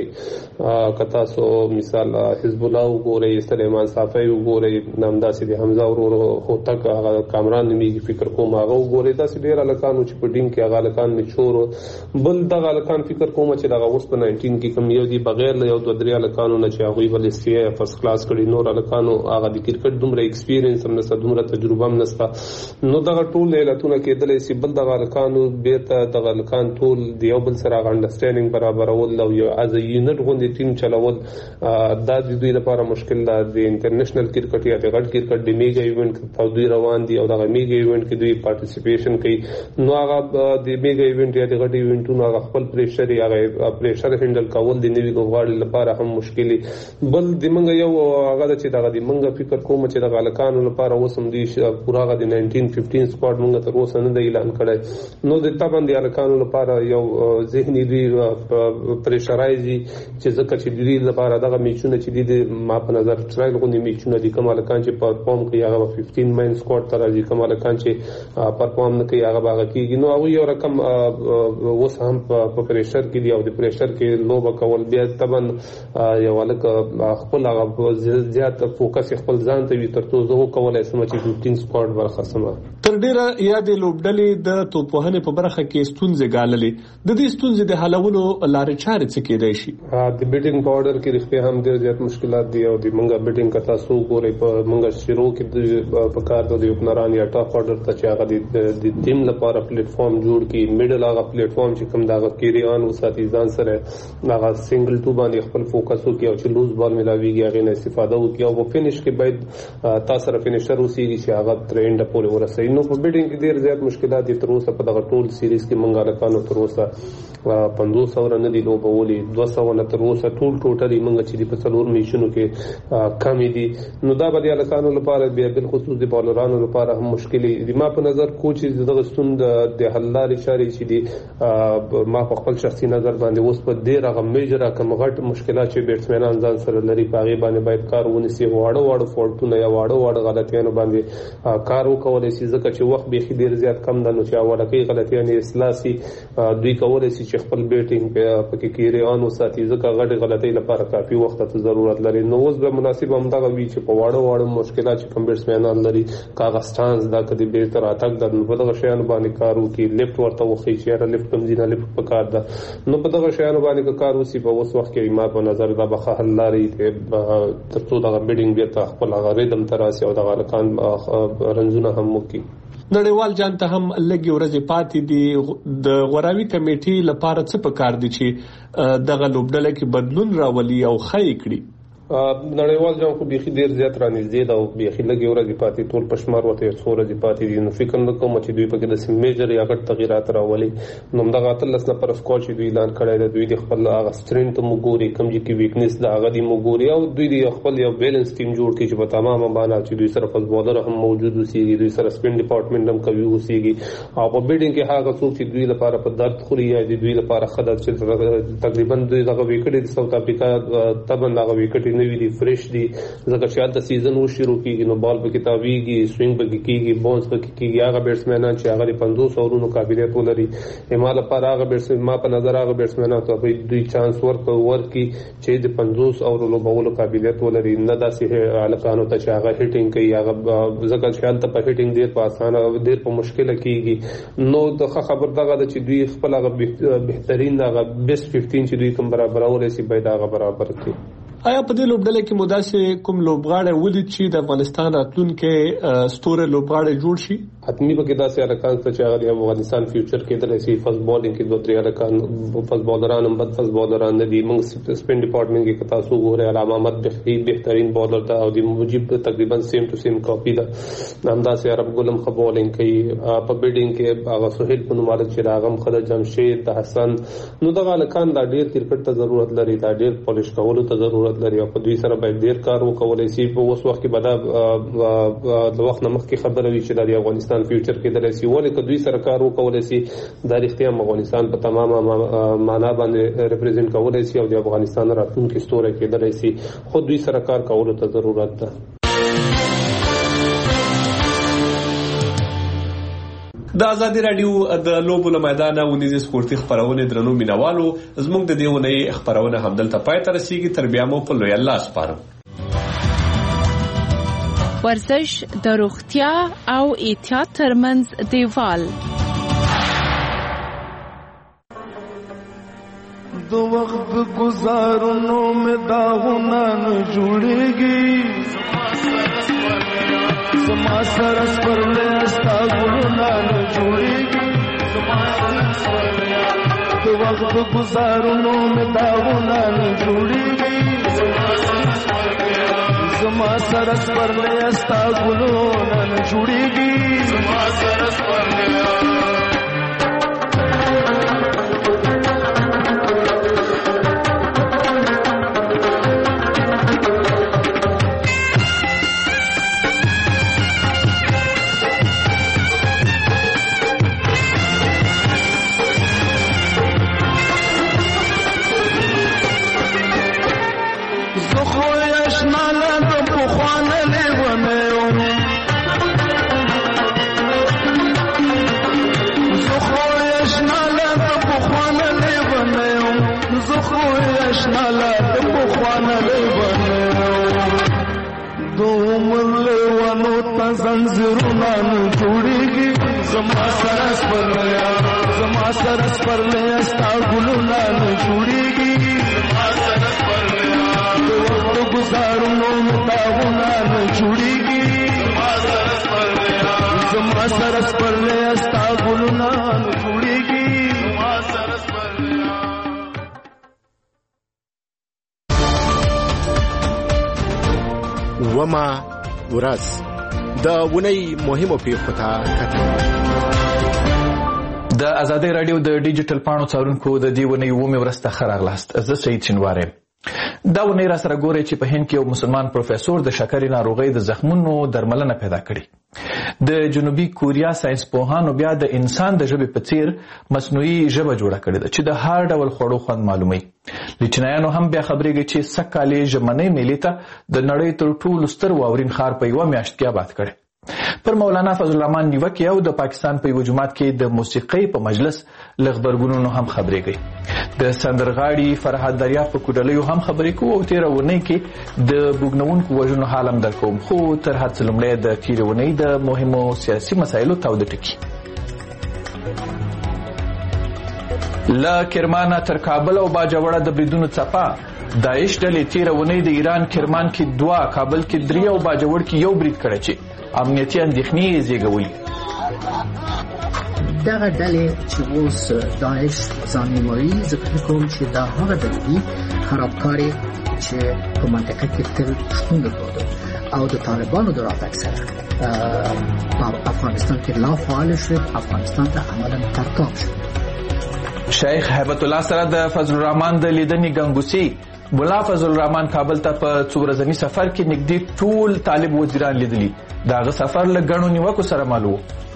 وګورئ کتا سو مثال حزب الله وګورئ سليمان صافي وګورئ نامداسي د حمزه ورور هوتک هغه کامران نیمه فکر کوم هغه وګورئ تاسو ډیر الکانو چې په ټیم کې هغه الکان نشور بل د الکان فکر کوم چې دغه اوس په نولس کې کوم یو دی بغیر یو دریا لکانو نه چې هغه بل سی فرست کلاس کړي نور لکانو هغه د کرکټ دومره ایکسپیرینس هم نشته دومره تجربه هم نشته نو دغه ټول علتونه کېدل شي بل دغه لکانو بیرته دغه لکان ټول د یو بل سره انډرستانډینګ برابرول او یو از یونټ غوندي ټیم چلول دا د دوی لپاره مشکل ده. د انټرنیشنل کرکټ یا د غټ کرکټ د میګا ایونت په دوی روان دي او دغه میګا ایونت کې دوی پارټیسیپیشن کوي نو هغه د میګا ایونت یا د غټ ایونت پوینټونو هغه خپل پریشر یا پریشر هندل کول د نوی لوبغاړي لپاره هم مشکلي بل د منګ یو هغه چې دغه د منګ فکر کوم چې د غالکانو لپاره وسم دي پورا غ د ناینټین ففټین سکواډ منګ تر اوسه نه د اعلان کړی نو د تابند د غالکانو لپاره یو ذهني دی پریشرایزي چې ځکه چې د دې لپاره دغه میچونه چې د ما په نظر ټرایل غونډې میچونه د کمالکان چې پرفارم کوي هغه پنځه مین سکواډ تر راځي کمالکان چې پرفارم نه کوي هغه باغ کیږي نو هغه یو رقم وس هم په پریشر کې دی او د پریشر کې لوب کول بیا تبن یو الک خپل هغه زیات فوکس خپل ځان ته وي ترڅو زه کولای شم چې پنځه سکواډ ورخصمه تر ډیره یاد لوبډلې د توپوهنې په برخه کې ستونزې ګاللې د دې ستونزې د حلولو لارې چارې څه کېدای شي د بیټینګ پاوډر کې رښتیا هم ډېر زیات مشکلات دي او د منګه بیټینګ کتا سو ګورې په منګه شروع کې په کار د اوپنران یا ټاپ آرډر ته چې هغه د ټیم لپاره پلیټ فارم جوړ کړي میډل هغه پلیټ فارم چې کوم دغه کیریان وساتي ځان سره هغه سنگل ټو باندې خپل فوکس وکړي او چې لوز بال ملاويږي هغه نه استفاده وکړي او په فینیش کې باید تاسو سره فینیشر اوسېږي چې هغه ترند پورې ورسېږي نو په بیټینګ کې ډېر زیات مشکلات دي تر اوسه په دغه ټول سیریز کې منګه راکانو تر اوسه پنځوس سو نه دی لوبولي دوه سو نه تر اوسه ټول ټوټلی منګه چې په څلور میشنو کې کمی دي نو دا به د الکانو لپاره بیا بل خصوص د بالرانو لپاره هم مشکلي دي ما په نظر کوچ دغه ستوند د حل لارې چارې چې دي ما په خپل شخصي نظر باندې اوس په ډیر هغه میجر کم غټ مشکلات چې بیټسمنان ځان سره لري پاغي باندې باید کار ونیسي واړه واړه فالټونه یا واړه واړه غلطیانو باندې کار وکولای شي ځکه چې وخت به ډیر زیات کم ده نو چې اوله کې غلطیانې اصلاح سي دوی کولای شي چې خپل بیټینګ په کې کیریان وساتي ځکه غټ غلطۍ لپاره کافي وخت ته ضرورت لري نو اوس به مناسب همدغه وی چې په واړه واړه مشکلات چې کوم بیټسمنان لري کاغه سټانس دا کدي بیرته راتګ د نو په دغه شیانو باندې کار وکړي لیفت ورته وخی چې را لیفت کم دي نه لیفت په کار ده نو په دغه شیانو باندې کار وسی په اوس وخت کې ما په نظر دا به حل لري ترڅو دا بیډینګ بیا خپل هغه ریدم تراسي او د غلطان رنزونه هم وکړي نړیوال جام ته هم لږ ورځې پاتې دي د غوراوي کمیټې لپاره څه پکار دي چې دغه لوبډله کې بدلون راولي او خې کړي نړیوال جام خو بيخي ډیر زیات رانږدې دا او بيخي لګي ورځې پاتې ټول پښمار وته څو ورځې پاتې دي نو فکر نه کوم چې دوی په کې د سیم میجر یا غټ تغیرات راولي نو دغه اتلس نه پر سکواډ چې دوی اعلان کړی دی دوی د خپل هغه سترنت موګوري کم چې کې ویکنس دا هغه دی موګوري او دوی د خپل یو بیلانس ټیم جوړ کړي چې په تمامه باندې چې دوی سره فاست بالر هم موجود اوسېږي دوی سره سپین ډپارټمنټ هم کوي اوسېږي او په بیډینګ کې هغه څوک چې دوی لپاره په درد خوري یا دوی لپاره خدای چې تقریبا دوی دغه وکټ د ساوث افریقا تبن دغه وکټ نه وی دي فرش دي ځکه چې د سیزن و شروع کیږي نو بال به کتابيږي سوینګ به کیږي بونس به کیږي هغه بیټسمنان چې هغه پنځوس اورونو قابلیت ولري هماله پر هغه بیټسمن ما په نظر هغه بیټسمنان ته به دوی چانس ورکو ورکي چې د پنځوس اورونو بولو قابلیت ولري نه داسې الکانو ته چې هغه هټینګ کوي هغه ځکه چې حالت په هټینګ ډیر په اسانه ډیر په مشکله کیږي نو د خبر دغه چې دوی خپل هغه بهترین هغه بیس پنځه چې دوی کوم برابر ولري باید هغه برابر کړي آیا په دې لوبډله کې مداسه کوم لوبغاړی ولید چې د افغانستان راتلونکي ستوره لوبغاړی جوړ شي حتمی به کې داسې الکان چې هغه افغانستان فیوچر کې درسي فاست بالینګ کې دوه درې الکان فاست بالران هم بد فاست بالران دي موږ سپین ډپارټمنټ کې تاسو ګورئ علامه احمد بخری بهترین بالر ده او د مجيب تقریبا سیم ټو سیم کاپی ده همداسې عرب ګلم خو بالینګ کوي په بیډینګ کې هغه سہیل په نوم مالک چې راغم خدای جمشید د حسن نو دغه الکان دا ډیر کرکټ ته ضرورت لري دا ډیر پالیش کولو ته ضرورت لري او په دوی سره باید ډیر کار وکولای شي په اوس وخت کې بعد د وخت نمخ کې خبره وی چې د افغانستان فیوچر کې درسي ولې که دوی سره کار وکولای شي د اړتیا افغانستان په تمامه معنا باندې ریپرزینټ کولای شي او د افغانستان راتلونکي ستوره کې درسي خو دوی سره کار کولو ته ضرورت ده د ازادي رادیو د لوبو له میدانه ونیز سپورتي خبرونه درنو مینوالو زموږ د دیونه خبرونه همدلته پای ته رسیدي تر بیا مو په لوی الله سپارم ورزش د روغتیا او احتیاط ترمنځ دیوال دو وقت گزارنو میں داغنا نہ جوڑेगी زما سرس پر لستا گلنا نہ جوڑेगी دو وقت گزارنو میں داغنا نہ جوڑेगी زما سرس پر لستا گلنا نہ جوڑेगी زما سرس پر مخوی اشنالا دبخوانا لیبانیو دو عمر لیوانو تا زنزیرونا نجوڑیگی زما سرس پر لیا زما سرس پر لیا ستا گلونا نجوڑیگی زما سرس پر لیا دو وقت گزارونو متاغونا نجوڑیگی زما سرس پر لیا زما سرس پر لیا ستا گلونا نجوڑیگی زما سرس پر لیا. وما ورځ د ونی مهمو پیښو ته کتل. د ازادي رادیو د ډیجیټل پاڼو څارونکو د دې ونی ومه ورسته خراغلاست. زه سید شنواره. دا ونی را سره ګوري چې په هند کې یو مسلمان پروفیسور د شکرې ناروغۍ د زخمونو درملنه پیدا کړي. د جنوبي کوریا ساينس پوهانو بیا د انسان د ژبې په څیر مصنوعي ژبه جوړه کړې ده چې د هر ډول خوړو خوند معلومي. لچنایانو هم بیا خبرېږي چې سکهالي ژمنۍ میلې ته د نړۍ تر ټولو ستر واورین ښار په یوه میاشت کې آباد کړي. پر مولانا فضل الرحمن نیوکه او د پاکستان په یو جماعت کې د موسیقۍ په مجلس لغبرګونونو هم خبرېږي. د سندرغاړي فرهاد دریاب په کوډلیو هم خبرې کوو او تیر ونی کې د بوګنونکو وژنو حالم درکوم. خو تر هڅه لومړی د تیر ونی د مهمو سیاسي مسایلو تاوده ټکی. لا کرمان تر کابل او باجوړه د بریدونو څپه. داعش ډلې تیر ونی د ایران کرمان کې دوا، کابل کې درې او باجوړ کې یو برید کړی چې امنیتي اندېښنې یې زېږولي. دغه ډلې چې اوس داعش ځان نوموي، زه فکر کوم چې دا هغه ډلې دي خرابکارې چې په منطقه کې تل شتون درلوده او د طالبانو د راتګ سره په افغانستان کې لا فعال شو، افغانستان ته عملاً ترتاب شو. شیخ هیبت الله سره د فضل الرحمن د لیدنې ګنګوسي. ملا فضل الرحمن کابل ته په څو ورځني سفر کې نږدې ټول طالب وزیران لیدلي. داغه سفر له ګڼو نیوکو سره مل و.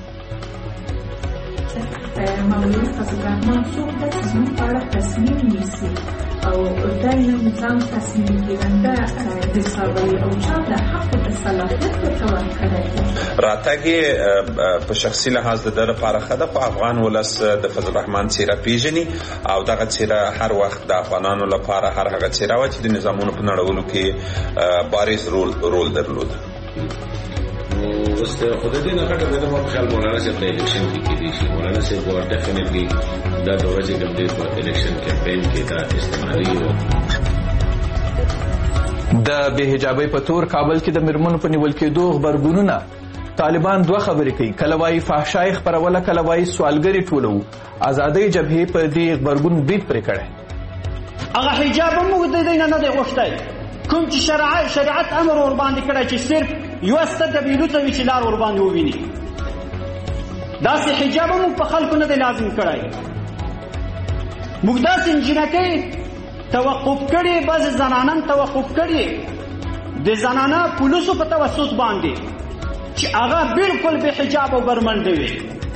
مولوي فضل الرحمن څوک دی چې زموږ په اړه تصمیم نیسي او دا یې نظام تصمیم کېدنده حسابوي او چا د حق د صلاحیت ورته ورکړی دی. راتګ یې په شخصي لحاظ د ده لپاره ښه ده، خو افغان ولس د فضل الرحمن څیره پیژني او دغه څیره هر وخت د افغانانو لپاره هر هغه څیره وه چې د نظامونو په نړولو کې بارز رول رول درلود. اوس د خدای دې نه غټه د ما په خیال مولانا صاحب د الیکشن کې کېدی شي. مولانا صاحب ور ډیفینټلی دا د ورځې کوم دی په الیکشن کمپاین کې دا استعمالي و. د بې حجابۍ په تور کابل کې د میرمنو په نیول کېدو غبرګونونه. طالبان دوه خبرې کوي، کله وایي فحشای خپروله، کله وایي سوالګري ټولو. ازادۍ جبهې په دې غبرګون برید پرې کړی. هغه حجاب هم موږ د دې نه نه دی غوښتی، کوم چې شریعت امر ور باندې کړی چې صرف یو سترګه بیلو ته وي چې لار ور باندې وویني. داسې حجاب هم موږ په خلکو نه دی لازم کړی. موږ داسې نجونکۍ توقف کړي، بعضې زنانان توقف کړي د زنانه پولیسو په توسط باندې چې هغه بالکل بې حجاب او برمنډې وي.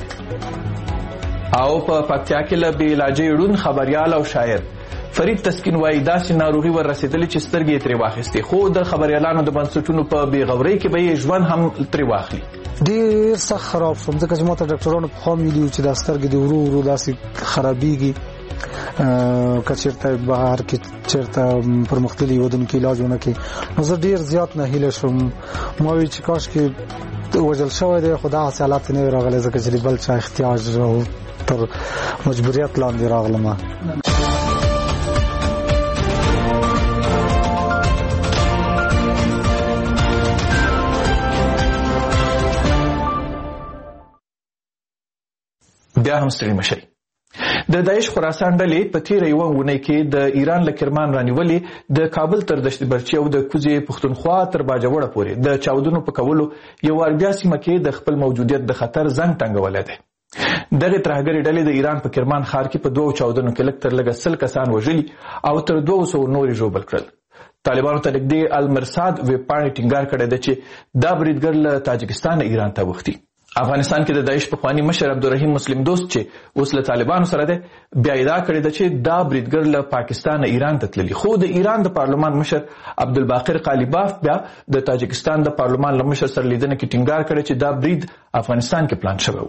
او په پکتیا کې له بې علاجۍ ړوند خبریال او شاعر فرید تسکین وایي داسې ناروغي ور رسېدلې چې سترګې یې ترې واخیستې، خو د خبریالانو د بنسټونو په بېغورۍ کې به یې ژوند هم ترې واخلي. ډېر سخت خراب شوم ځکه چې ما ته ډاکټرانو پخوا ویلي وو چې دا سترګې دې ورو ورو داسې خرابېږي، که چېرته بهر کې چېرته پرمختللي هېوادونو کې علاج ونه کړي. نو زه ډېر زیات نهیله شوم. ما وایي چې کاشکې وژل شوی دی، خو دغسې حالات نه وي راغلی ځکه چې د بل چا احتیاج او تر مجبوریت لاندې راغلم. بیا هم ستړي مشئ. د داعش خراسان ډلې په تیره یوه اونۍ کې د ایران له کرمان رانیولې د کابل تر دشت برچي او د کوزې پښتونخوا تر باجوړه پورې د چاودنو په کولو یو وار بیا سیمه کې د خپل موجودیت د خطر زنګ ټنګولی دی. دغه ترهګرې ډلې د ایران په کرمان ښار کې په دوو چاودنو کې لږ تر لږه سل کسان وژلي او تر دوه سوه نورې ژوبل کړل. طالبانو ته نږدې المرصاد ویب پاڼې ټینګار کړی دی چې دا بریدګر له تاجکستانه ایران ته وختي. افغانستان کې د داعش پخوانی مشر عبدالرحیم مسلم دوست چې اوس له طالبانو سره دی بیا ادعا کړې ده چې دا بریدګر له پاکستانه ایران ته تللی، خو د ایران د پارلمان مشر عبدالباقر قالیباف بیا د تاجکستان د پارلمان له مشر سره لیدنه کې ټینګار کړی چې دا برید افغانستان کې پلان شوی و.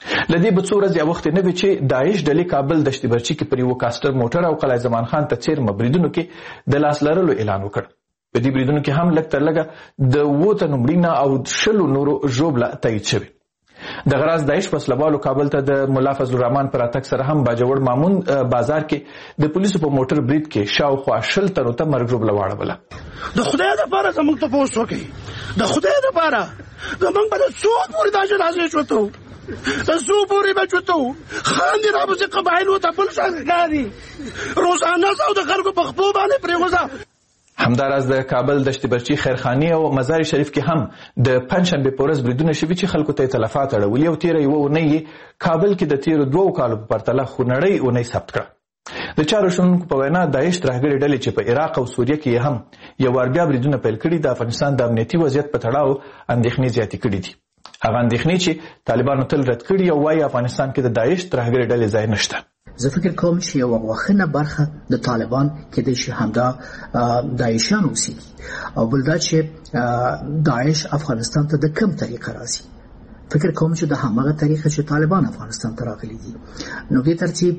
لدې به څو ورځې وخت نه وي چې داعش ډلې کابل دشت برچي کې پر یو کاستر موټر او قلعه زمان خان ته چیر مبریدونو کې د لاس لرلو اعلان وکړ. په دې بریدونو کې هم لږ تر لږه د اووه تنو مړینه او شلو نورو ژوبله تایید شوې. دغه راز داعش وسلوالو کابل ته د ملا فضل الرحمن پر راتګ سره هم باجوړ مامون بازار کې د پولیسو په موټر برید کې شاوخوا شل تنو ته مرګ ژوبله واړوله. د خدای دپاره زموږ تپوس وکړئ، د خدای دپاره زموږ به د څو پورې دا جنازې شوتو د څو پورې به شوتو خاندي راپسې قبایلو ته بل شان ښکاري روزانه او د خلکو په خپو باندې پرېوځه. همداراز د کابل دشت برچي خیرخاني او مزار شریف کې هم د پنجشنبې په ورځ بریدونه شوي چې خلکو ته تلفات اړولي او تیره یوه اونۍ کابل کې د تیرو دوو کالو په پرتله خونړۍ اونۍ ثبت کړه. د چارو شنونکو په وینا داعش ترهګرې ډلې چې په عراق او سوریه کې هم یو وار بیا بریدونه پیل کړي د افغانستان د امنیتي وضعیت په تړاو اندېښنې زیاتې کړي دي. هغه اندېښنې چې طالبانو تل رد کړي او وایي افغانستان کې د داعش ترهګرې ډلې ځای نشته. زه فکر کوم چې یو غوښنه برخه د طالبان کېدای شي همدا داعشیان اوسېږي او بل دا چې داعش افغانستان ته د کوم طریقه راځي. فکر کوم چې د هماغه طریقه چې طالبان افغانستان ته راغلي دي. نو دې ترتیب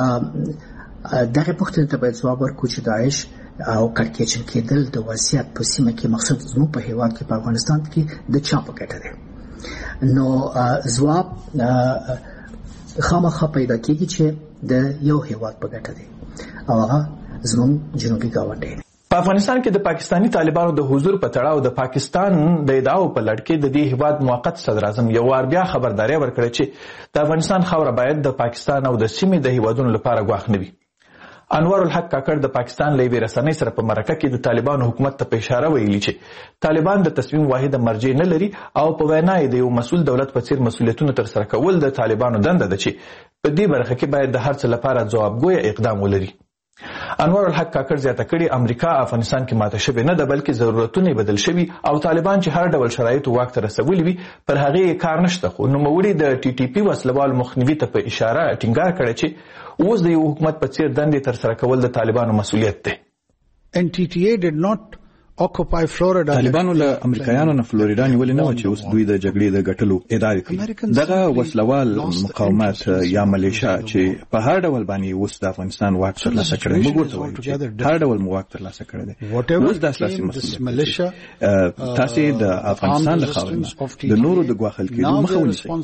دغه پوښتنې ته باید ځواب ورکړو چې داعش او کړکېچن کېدل د وضعیت په سیمه کې مقصد زموږ په هېواد کې په افغانستان کې د چا په ګټه دی. نو ځواب خامخا پیدا کېږي چې د یو هیواد په ګټه دی او هغه زموږ جنوبي ګاونډی دی. په افغانستان کې د پاکستانی طالبانو د حضور په تړاو د پاکستان د ادعاو په لړ کې د دې هیواد موقت صدر اعظم یو وار بیا خبرداري ورکړه چې د افغانستان خاوره باید د پاکستان او د سیمې د هیوادونو لپاره ګواښ نه وي. انور الحق کاکړ د پاکستان له یوې رسنۍ سره په مرکه کې د طالبانو حکومت ته په اشاره ویلي چې طالبان د تصمیم واحده مرجع نه لري او په وینا یې د یو مسؤل دولت په څیر مسؤلیتونه ترسره کول د طالبانو دنده ده چې په دې برخه کې باید د هر څه لپاره ځوابګوی اقدام ولري. انور الحق کاکړ زیاته کړي امریکا افغانستان کې ماته شوې نه ده بلکې ضرورتونه بدل شوي او طالبان چې هر ډول شرایط واک ته رسولي وي پر هغې کار نشته. خو نوموړي د ټي ټي پي وسلوال مخنیوي ته په اشاره ټینګار کړی چې اوس د یو حکومت په څیر دندې ترسره کول د طالبانو مسؤلیت دی. ان ټي ټي اي did not occupy Florida. طالبانو له امریکایانو نه فلوریدا نیولې نه و چې اوس دوی د جګړې د ګټلو ادعا کوي. دغه وسلوال مقاومت یا ملیشیا چې په هر ډول باندې اوس د افغانستان واک ترلاسه کړی موږ ورته وایو چې هر ډول مو واک ترلاسه کړی دی. اوس د اساسي مسؤلیت تاسو د افغانستان د خاورې د نورو د ګواښل کېدو مخه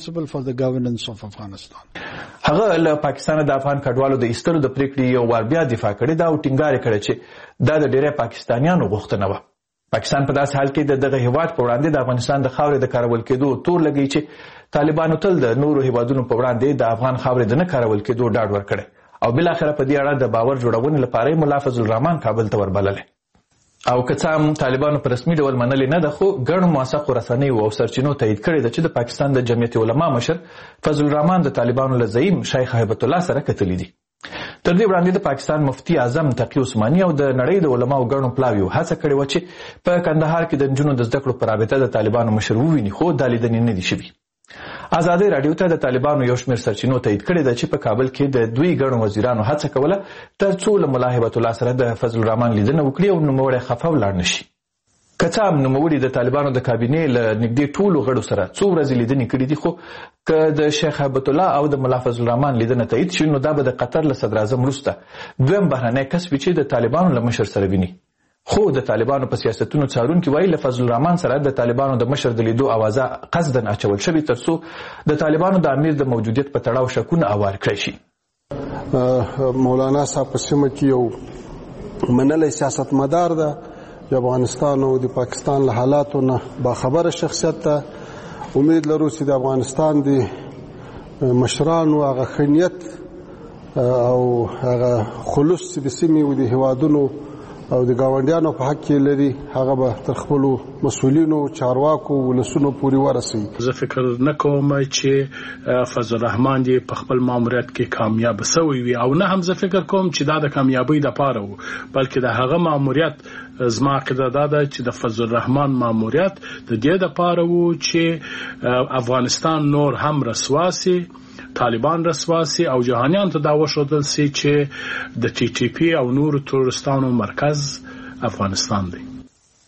ونیسئ. هغه له پاکستان د افغان کډوالو د ایستلو د پریکړې یو وار بیا دفاع کړې ده او ټینګار کړی چې دا د ډېری پاکستانیانو غوښتنه وه. پاکستان په داسې حال کې د دغه هیواد په وړاندې د افغانستان د خاورې د کارول کېدو تور لګوي چې طالبانو تل د نورو هیوادونو په وړاندې د افغان خاورې د نه کارول کېدو ډاډ ورکړی او بالاخره په دې اړه د باور جوړونې لپاره یې ملا فضل الرحمن کابل ته وربللی. او که څه هم طالبانو په رسمي ډول منلې نه ده خو ګڼو موثقو رسنیو او سرچینو تایید کړې ده چې د پاکستان د جمعیت علما مشر فضل الرحمن د طالبانو له زعیم شیخ هیبت الله سره کتلي دي. تر دې وړاندې د پاکستان مفتی اعظم تقی عثماني او د نړۍ د علماو ګڼو پلاویو هڅه کړې وه چې په کندهار کې د نجونو د زده کړو په رابطه د طالبانو مشر وویني خو دا لیدنې نه دي شوي. ازادۍ راډیو ته د طالبانو یو شمېر سرچینو تایید کړې ده چې په کابل کې د دوی ګڼو وزیرانو هڅه کوله تر څو له ملا هیبت الله سره د فضل الرحمن لیدنه وکړي او نوموړی خفه ولاړ نه شي. که څه هم نوموړي د طالبانو د کابینې له نږدې ټولو غړو سره څو ورځې لیدنې کړي دي خو که د شیخ هیبت الله او د ملا فضل الرحمن لیدنه تایید شي نو دا به د قطر له صدر اعظم وروسته دویم بهرنی کس وي چې د طالبانو له مشر سره ویني. خو د طالبانو په سیاستونو څارونکي وایي له فضل الرحمن سره د طالبانو د مشر د لیدو اوازه قصدن اچول شوې تر څو د طالبانو د امیر د موجودیت په تړاو شکونه اوار کړی شي. مولانا صاحب په سیمه کې یو منلی سیاستمدار ده د افغانستان او د پاکستان له حالاتو نه باخبره شخصیت ته امید لرو چې د افغانستان د مشرانو هغه ښه نیت او هغه خلوص چې د سیمې او د هیوادونو او د ګاونډیانو په حق کې لري هغه به تر خپلو مسؤلینو چارواکو ولسونو پورې ورسوي. زه فکر نه کوم چې فضل الرحمن دې په خپل ماموریت کې کامیاب سوی وي او نه هم زه فکر کوم چې دا د کامیابی دپاره و بلکې د هغه ماموریت زما عقیده دا ده چې د فضل الرحمن ماموریت د دې دپاره و چې افغانستان نور هم رسوا سي طالبان رسواسي او جهانیان ته دا وښودل سي چې د ټي ټي پي او نورو تورستانو مرکز افغانستان دی.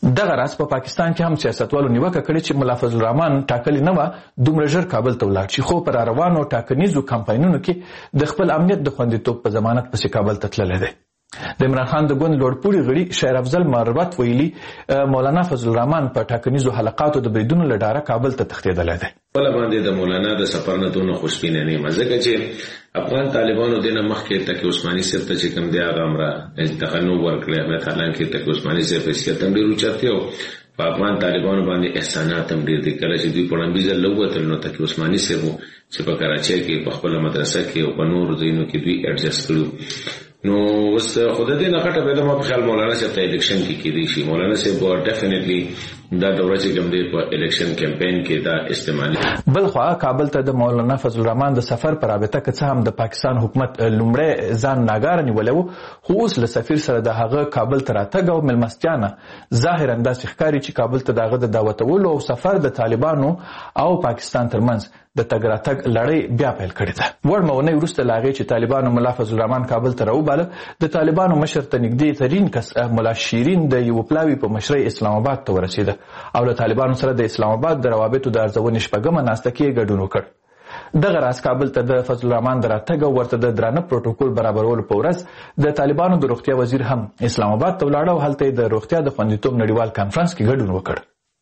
دغه راز په پاکستان کې هم سیاستوالو نیوکه کړې چې ملا فضل الرحمن ټاکلې نه وه دومره ژر کابل ته ولاړ شي، خو پر روانو ټاکنیزو کمپاینونو کې د خپل امنیت د خوندیتوب په ضمانت پسې کابل ته تللی دی. د عمران خان د ګوند لوړپوړي غړي شاعر افضل مروت ویلي مولانا فضل الرحمن په ټاکنیزو حلقاتو د بریدونو له ډاره کابل ته تښتېدلی دی. خپله باندې د مولانا د سفر نه دونه خوشبینه نه یم، ځکه چې افغان طالبانو دې نه مخکې تقي عثماني صاحب ته چې کوم دی هغه همره تخنو ورکړی احمد حالان کې تقي عثماني صاحب حیثیت هم ډېر اوچت دی او په افغان طالبانو باندې احسانات هم ډېر دي. کله چې دوی په ړنبي ځل ووتل نو تقي عثماني صاحب چې په کراچۍ کې په خپله مدرسه کې او په نورو ځایونو کې دوی اډجسټ کړو. نو اوس خو د دې نه غټه پیدا ما په خیال مولانا صاحب ته الیکشن کې کېدی شي. مولانا صاحب به ډیفینیټلی دا دوره چې کوم دی په الیکشن کمپاین کې دا استعمالي. بلخوا کابل ته د مولانا فضل الرحمن د سفر پر رابطه که څه هم د پاکستان حکومت لومړی ځان ناګاره نیولی و، خو اوس له سفیر سره د هغه کابل ته راتګ او مېلمستیا نه ظاهرا داسې ښکاري چې کابل ته د هغه د دعوتولو او سفر د طالبانو او پاکستان ترمنځ د تګ راتګ لړۍ بیا پیل کړې ده. وړ مونۍ وروسته له هغې چې طالبانو ملا فضل الرحمن کابل ته راوباله، د طالبانو مشر ته نږدې ترین کس ملا شیرین د یوه پلاوي په مشرۍ اسلام آباد ته ورسېده او له طالبانو سره د اسلام آباد د روابطو د ارزونې شپږمه ناسته کې ګډون وکړ. دغه راز کابل ته د فضل الرحمن د راتګ او ورته د درانه پروتوکول برابرولو په ورځ د طالبانو د روغتیا وزیر هم اسلام آباد ته ولاړ او هلته یې د روغتیا د خوندیتوب نړیوال کانفرنس کې ګډون وکړ.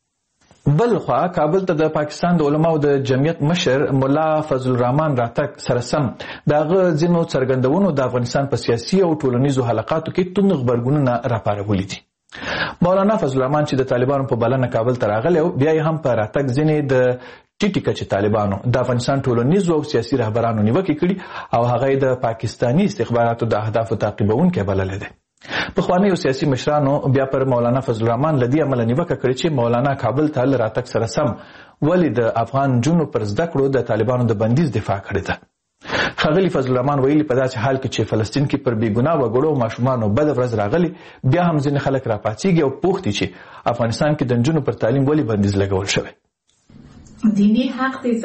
بل خوا کابل ته د پاکستان د علماو د جمعیت مشر ملا فضل الرحمن راتګ سره سم د هغه ځینو څرګندونو د افغانستان په سیاسي او ټولنیزو حلقاتو کې توند غبرګونونه راپارولي دي. مولانا فضل الرحمن چې د طالبانو په بلنه کابل ته راغلی او بیا یې هم په راتګ ځینې د ټیټي کچې طالبانو د افغانستان ټولنیزو او سیاسي رهبرانو نیوکې کړي او هغه یې د پاکستاني استخباراتو د اهدافو تعقیبونکی بللی دی. پخوانیو سیاسي مشرانو بیا پر مولانا فضل الرحمن له دې امله نیوکه کړې چې مولانا کابل ته له راتګ سره سم ولې د افغان نجونو پر زده کړو د طالبانو د بندیز دفاع کړې ده. ښاغلي فضل الرحمن ویلي په داسې حال کې چې فلسطین کې پر بېګناه وګړو او ماشومانو بده ورځ راغلي، بیا هم ځینې خلک راپاڅېږي او پوښتي چې افغانستان کې د نجونو پر تعلیم ولې بندیز لګول شوی. دینی حق دیزه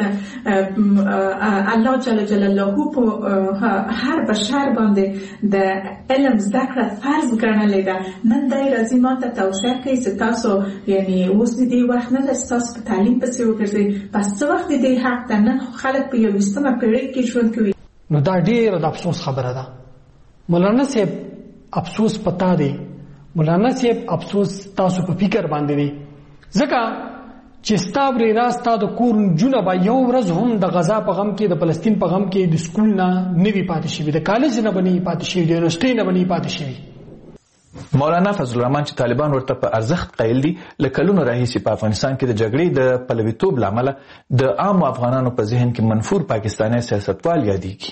الله جل جلاله په هر بشر باندې د علم زده کړه فرض ګڼلې ده. نن دی راځي ما ته توصیه کوي چې تاسو یعنی اوس دې وخت نه ده تاسو په تعلیم پسې وګرځئ، پس څه وخت دې حق ده. نن خلک په یویشتمه پیړۍ کې ژوند کوي. نو دا ډېره د افسوس خبره ده. مولانا صاحب افسوس پتا دی، مولانا صاحب افسوس تاسو په فکر باندې دی، ځکه چې ستا ورې راستا د کور نجونه به یو ورځ هم د غزا په غم کې د فلسطین په غم کې د سکول نه نه وي پاتې شوي، د کالج نه به نه وي پاتې شوي، د یونیورسټۍ نه به نه وي پاتې شوي. مولانا فضل الرحمن چې طالبان ورته په ارزښت قایل دي، له کلونو راهیسې په افغانستان کې د جګړې د پلویتوب له امله د عامو افغانانو په ذهن کې منفور پاکستانی سیاستوال یادېږي.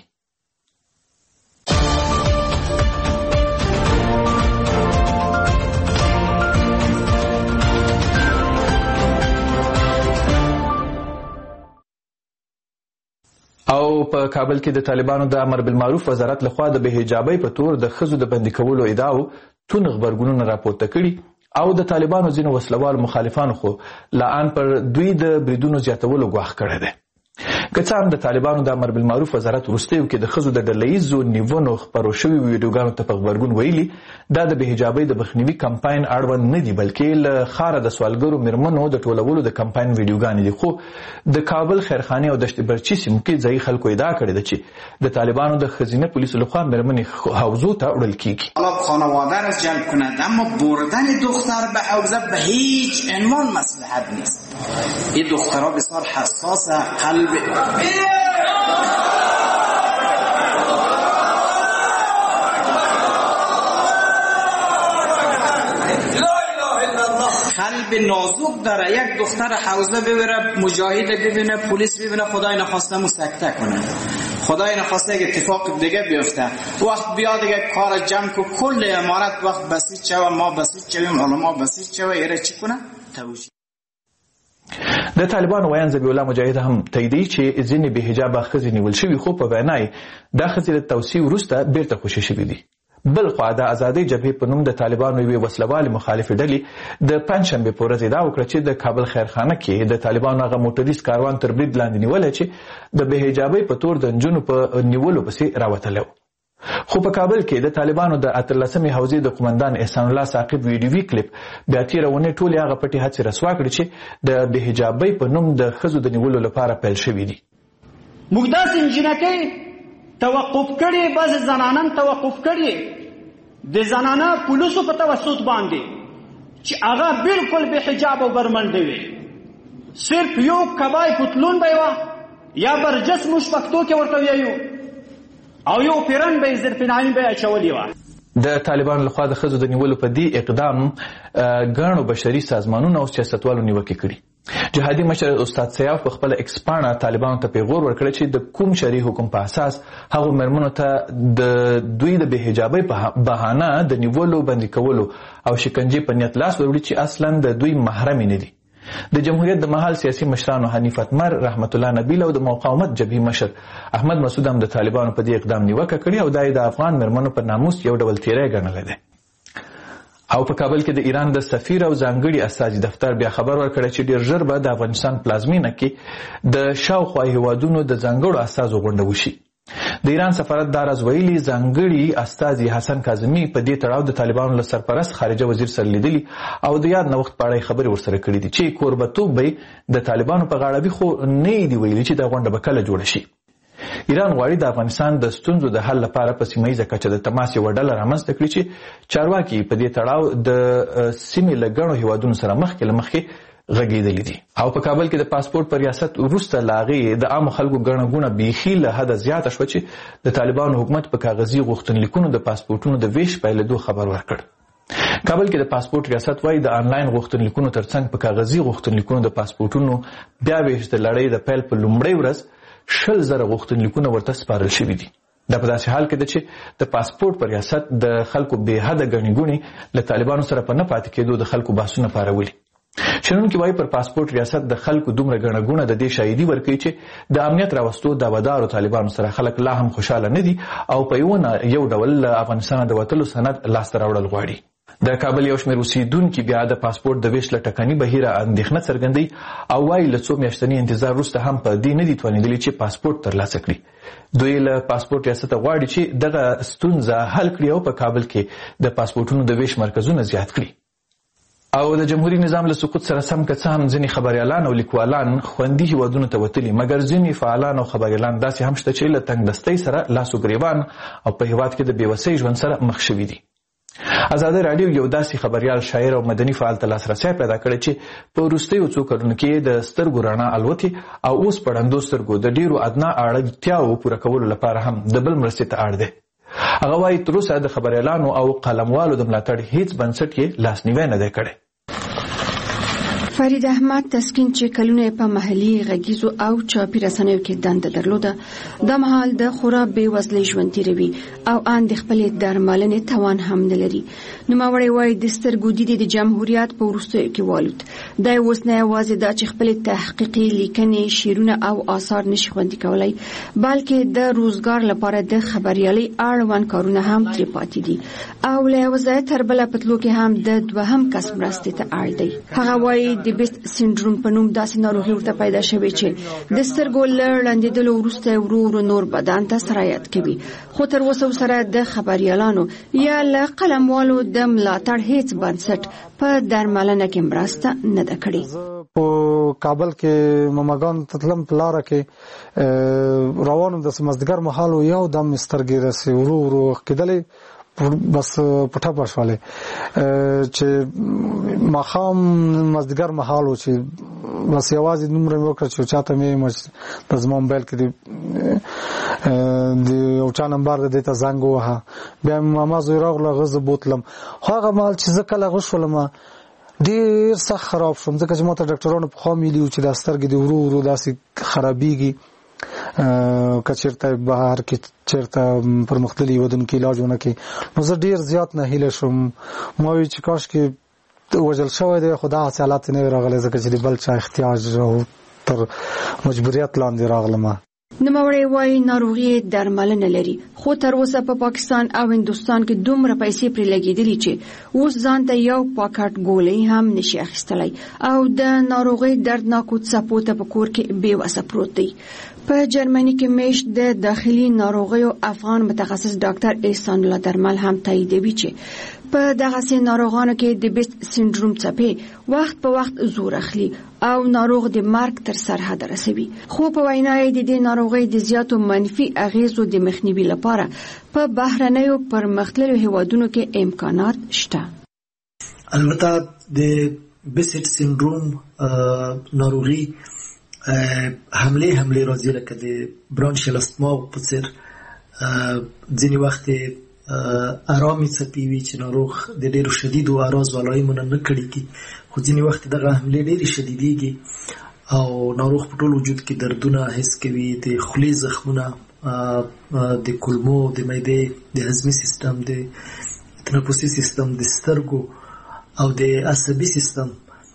او په کابل کې د طالبانو د امر بالمعروف وزارت لخوا د بهجابۍ په تور د ښځو د بندي کولو ادعاو توند غبرګونونه راپورته کړي او د طالبانو ځینو وسلوال مخالفانو خو لا ان پر دوی د بریدونو زیاتولو ګواښ کړی دی. که څه هم د طالبانو د امر بالمعروف وزارت وروستیو کې د ښځو د ډلهییزو نیونو خپرو شوي ویډیوګانو ته په غبرګون ویلي دا د بهجابۍ د مخنیوي کمپاین اړوند نه دي، بلکې له ښاره د سوالګرو میرمنو د ټولولو د کمپاین ویډیوګانې دي. خو د کابل خیرخانې او دشت برچي سیمو کې ځایي خلکو ادعا کړې ده چې د طالبانو د ښځینه پولیسو لخوا میرمنې حوزو ته وړل کیږي. حالا خانواده را جلب کند، اما بردن دختر به حوزه به هیچ عنوان مصلحت نیست. این دخترها بسیار حساسه، قلب قلب نازک داره. یک دختر حوزه ببره مجاهد ببینه، پلیس ببینه، خدای نخواسته مسکته کنه، خدای نخواسته یک اتفاق دیگه بیفته، وقت بیاد دیگه کار جمع کو کل امارت وقت بسیج شوه، ما بسیج شویم، علما بسیج شوه، ایره چی کنه؟ توجیه. د طالبانو ویان ذبیح الله مجاهد هم تاییدوي چې ځینې بېحجابه ښځې نیول شوي، خو په وینا یې دا ښځې له توصیې وروسته بیرته خوشي شوي دي. بل خوا د ازادۍ جبهې په نوم د طالبانو یوې وسلوالې مخالفې ډلې د پنجشنبې په ورځ ادعا وکړه چې د کابل خیرخانه کې د طالبانو هغه موټریز کاروان تر برید لاندې نیولی چې د بېحجابۍ په تور د نجونو په نیولو پسې راوتلی و. خو په کابل کې د طالبانو د اتلسمې حوزې د قومندان احسان الله ثاقب ویډیوي کلیپ بیا تېره اونۍ ټولې هغه پټې هڅې رسوا کړې چې د بېحجابۍ په نوم د ښځو د نیولو لپاره پیل شوي دي. موږ داسې نجونکۍ توقف کړې، بعضې زنانان توقف کړې د زنانه پولیسو په توسط باندې چې هغه بالکل بېحجاب او برمنډې وي، صرف یو کبای پتلون به یې وه یا برجس موږ پښتو کې ورته ویایو او یو پیرن به یې زرپناهي به یې اچولې وه. د طالبانو لخوا د ښځو د نیولو په دې اقدام ګڼو بشري سازمانونو او سیاستوالو نیوکې کړي. جهادي مشر استاد سیاف په خپله ایکس پاڼه طالبانو ته پیغور ورکړی چې د کوم شرعي حکم په اساس هغو مېرمنو ته د دوی د بېحجابۍ په بهانه د نیولو، بندي کولو او شکنجې په نیت لاس وروړي چې اصلا د دوی محرمې نه دي. د جمهوریت د مهال سیاسي مشرانو حنیف اتمر، رحمت الله نبیل او د مقاومت جبهې مشر احمد مسعود هم د طالبانو په دې اقدام نیوکه کړې او دا یې د افغان مېرمنو په ناموس یو ډول تیری ګڼلی دی. او په کابل کې د ایران د سفیر او ځانګړي استازي دفتر بیا خبر ورکړی چې ډیر ژر به د افغانستان پلازمینه کې د شاوخوا هیوادونو د ځانګړو استازو غونډه وشي. د ایران سفارت دا راز ویلي ځانګړي استازي حسن کاظمي په دې تړاو د طالبانو له سرپرست خارجه وزیر سره لیدلي او د یاد نوښت په اړه خبرې ورسره کړي دي چې کوربتوب به د طالبانو په غاړه وي، خو نه یې دي ویلي چې دا غونډه به کله جوړه شي. ایران غواړي د افغانستان د ستونزو د حل لپاره په سیمه ییزه کچه د تماس یوه ډله رامنځته کړي چې چارواکي په دې تړاو د سیمې له ګڼو هیوادونو سره مخکې له مخکې غږېدلي دي. او په کابل کې د پاسپورت په ریاست وروسته له هغې د عامو خلکو ګڼه ګوڼه بیخي له حده زیاته شوه چې د طالبانو حکومت په کاغذي غوښتنلیکونو د پاسپورټونو د ویش پیلېدو خبر ورکړ. کابل کې د پاسپورت ریاست وایي د آنلاین غوښتنلیکونو ترڅنګ په کاغذي غوښتنلیکونو د پاسپورټونو بیا ویش د لړۍ د پیل په لومړۍ ورځ شل زره غوښتنلیکونه ورته سپارل شوي دي. دا په داسې حال کې ده چې د پاسپورت په ریاست د خلکو بې حده ګڼې ګوڼې له طالبانو سره په نه پاتې کېدو د خلکو بحثونه پارولي. شنونکي وایي پر پاسپورت ریاست د خلکو دومره ګڼه ګوڼه د دې شاهدي ورکوي چې د امنیت راوستو دعوادارو طالبانو سره خلک لا هم خوشحاله نه دي او په یو ډول له افغانستانه د وتلو سند لاسته راوړل غواړي. د کابل یو شمېر اوسېدونکي بیا د پاسپورت د ویش له ټکني بهیره اندېښنه څرګندوي او وایي له څو میاشتني انتظار وروسته هم په دې نه دي توانېدلي چې پاسپورت ترلاسه کړي. دوی له پاسپورت ریاسته غواړي چې دغه ستونزه حل کړي او په کابل کې د پاسپورټونو د ویش مرکزونه زیات کړي. او د جمهوریت نظام له سقوط سره سم که څه هم ځینې خبریالان او لیکوالان خوندي هیوادونو ته وتلي، مګر ځینې فعالان او خبریالان داسې هم شته چې له تنګدستۍ سره لاس و ګریوان او په هیواد کې د بېوسۍ ژوند سره مخ شوي دي. ازادي راډیو یو داسې خبریال، شاعر او مدني فعال ته لاسرسی پیدا کړی چې په وروستیو څو کلونو کې د سترګو رڼا الوتې او اوس په ړندو سترګو د ډېرو ادنا اړتیاو پوره کولو لپاره هم د بل مرستې ته اړ دی. هغه وایي تر اوسه د خبریالانو او قلموالو د ملاتړ هیڅ بنسټ یې لاسنیوی نه دی کړی. فرید احمد تسکین چې کلونه په محلي غږیزو او چاپي رسنیو کې دنده درلوده، د مهال د خورا بې وزلۍ ژوند تیروي او ان د خپلې درملنې توان هم نه لري. نوموړی وایي د سترګو دید د جمهوریت په وروستیو کې والوت. دا اوس نه یوازې دا چې خپلې تحقیقي لیکنې، شعرونه او آثار نشي خوندي کولی، بلکې د روزګار لپاره د خبریالۍ اړوند کارونه هم ترې پاتې دي او له یوه ځایه تر بله په تلو کې هم د دوهم کس مرستې ته اړ دی. هغه وایي د بیست سینډروم په نوم داسې ناروغي ورته پیدا شوې چې د سترګو له ړندېدلو وروسته ورو ورو نور بدن ته سرایت کوي، خو تر اوسه سره د خبریالانو یا له قلموالو د ملاتړ هیڅ بنسټ په درملنه کې مرسته نه ده کړې. په کابل کې مماګان تتلم په لاره کې روانم د مازدیګر مهال یو دم سترګې راسي ورو ورو کېدلې، بس پټه پښواله چې مخام مازدیګر مهال چې بس یوازې نمبر مې وکړ چې چاته مې د زما موبایل کې د یو چا نمبر د ته زنګ وها، بیا ما زوی راغله غزه بوتلم. هغه مال چې زه کله غوښولم ډېر سخت خراب شوم، ځکه چې ما ته ډاکټرانو په خوا میلیو چې د سترګې د ورو ورو داسې خرابېږي، که چېرته بهر کې چېرته پرمختللي هېوادونو کې علاج ونه کړي. نو زه ډېر زیات ناهیله شوم، ما وی چې کاشکې وژل شوی دی، خو دغسې حالات نه وي راغلی، ځکه چې د بل چا احتیاج او تر مجبوریت لاندې راغلم. نوموړی وایي ناروغي درملنه لري، خو تر اوسه په پاکستان او هندوستان کې دومره پیسې پرې لګېدلي چې اوس ځان ته یو پاکټ ګولۍ هم نشي اخیستلی او د ناروغۍ دردناکو څپو ته په کور کې بې وسه پروت دی. په جرمني کې میشت د داخلي ناروغیو افغان متخصص ډاکټر احسان الله درمل هم تاییدوي چې په دغه ناروغانو کې د بیست سینډروم څپې وخت په وخت زور اخلي او ناروغ د مرګ تر سرحد رسوي. خو په وینا یې د دې ناروغۍ د زیاتو منفي اغیزو د مخنیوي لپاره په بهرنیو پرمختللو هیوادونو کې امکانات شته. البته د بیست سینډروم ناروغي حمله حمله راځي لکه د برانشیل استما په څیر ځینې وخت آرامي څپې وي چې ناروغ د ډېرو شدیدو اعراض علایمو نه نه کړي کی، خو ځینې وخت دغه حملې ډېرې شدیدېږي او ناروغ په ټول وجود کې دردونه حس کوي، د خولې زخمونه، د کولمو، د معدې، د هضمي سیستم، د تنفسي سیستم، د سترګو او د عصبي سیستم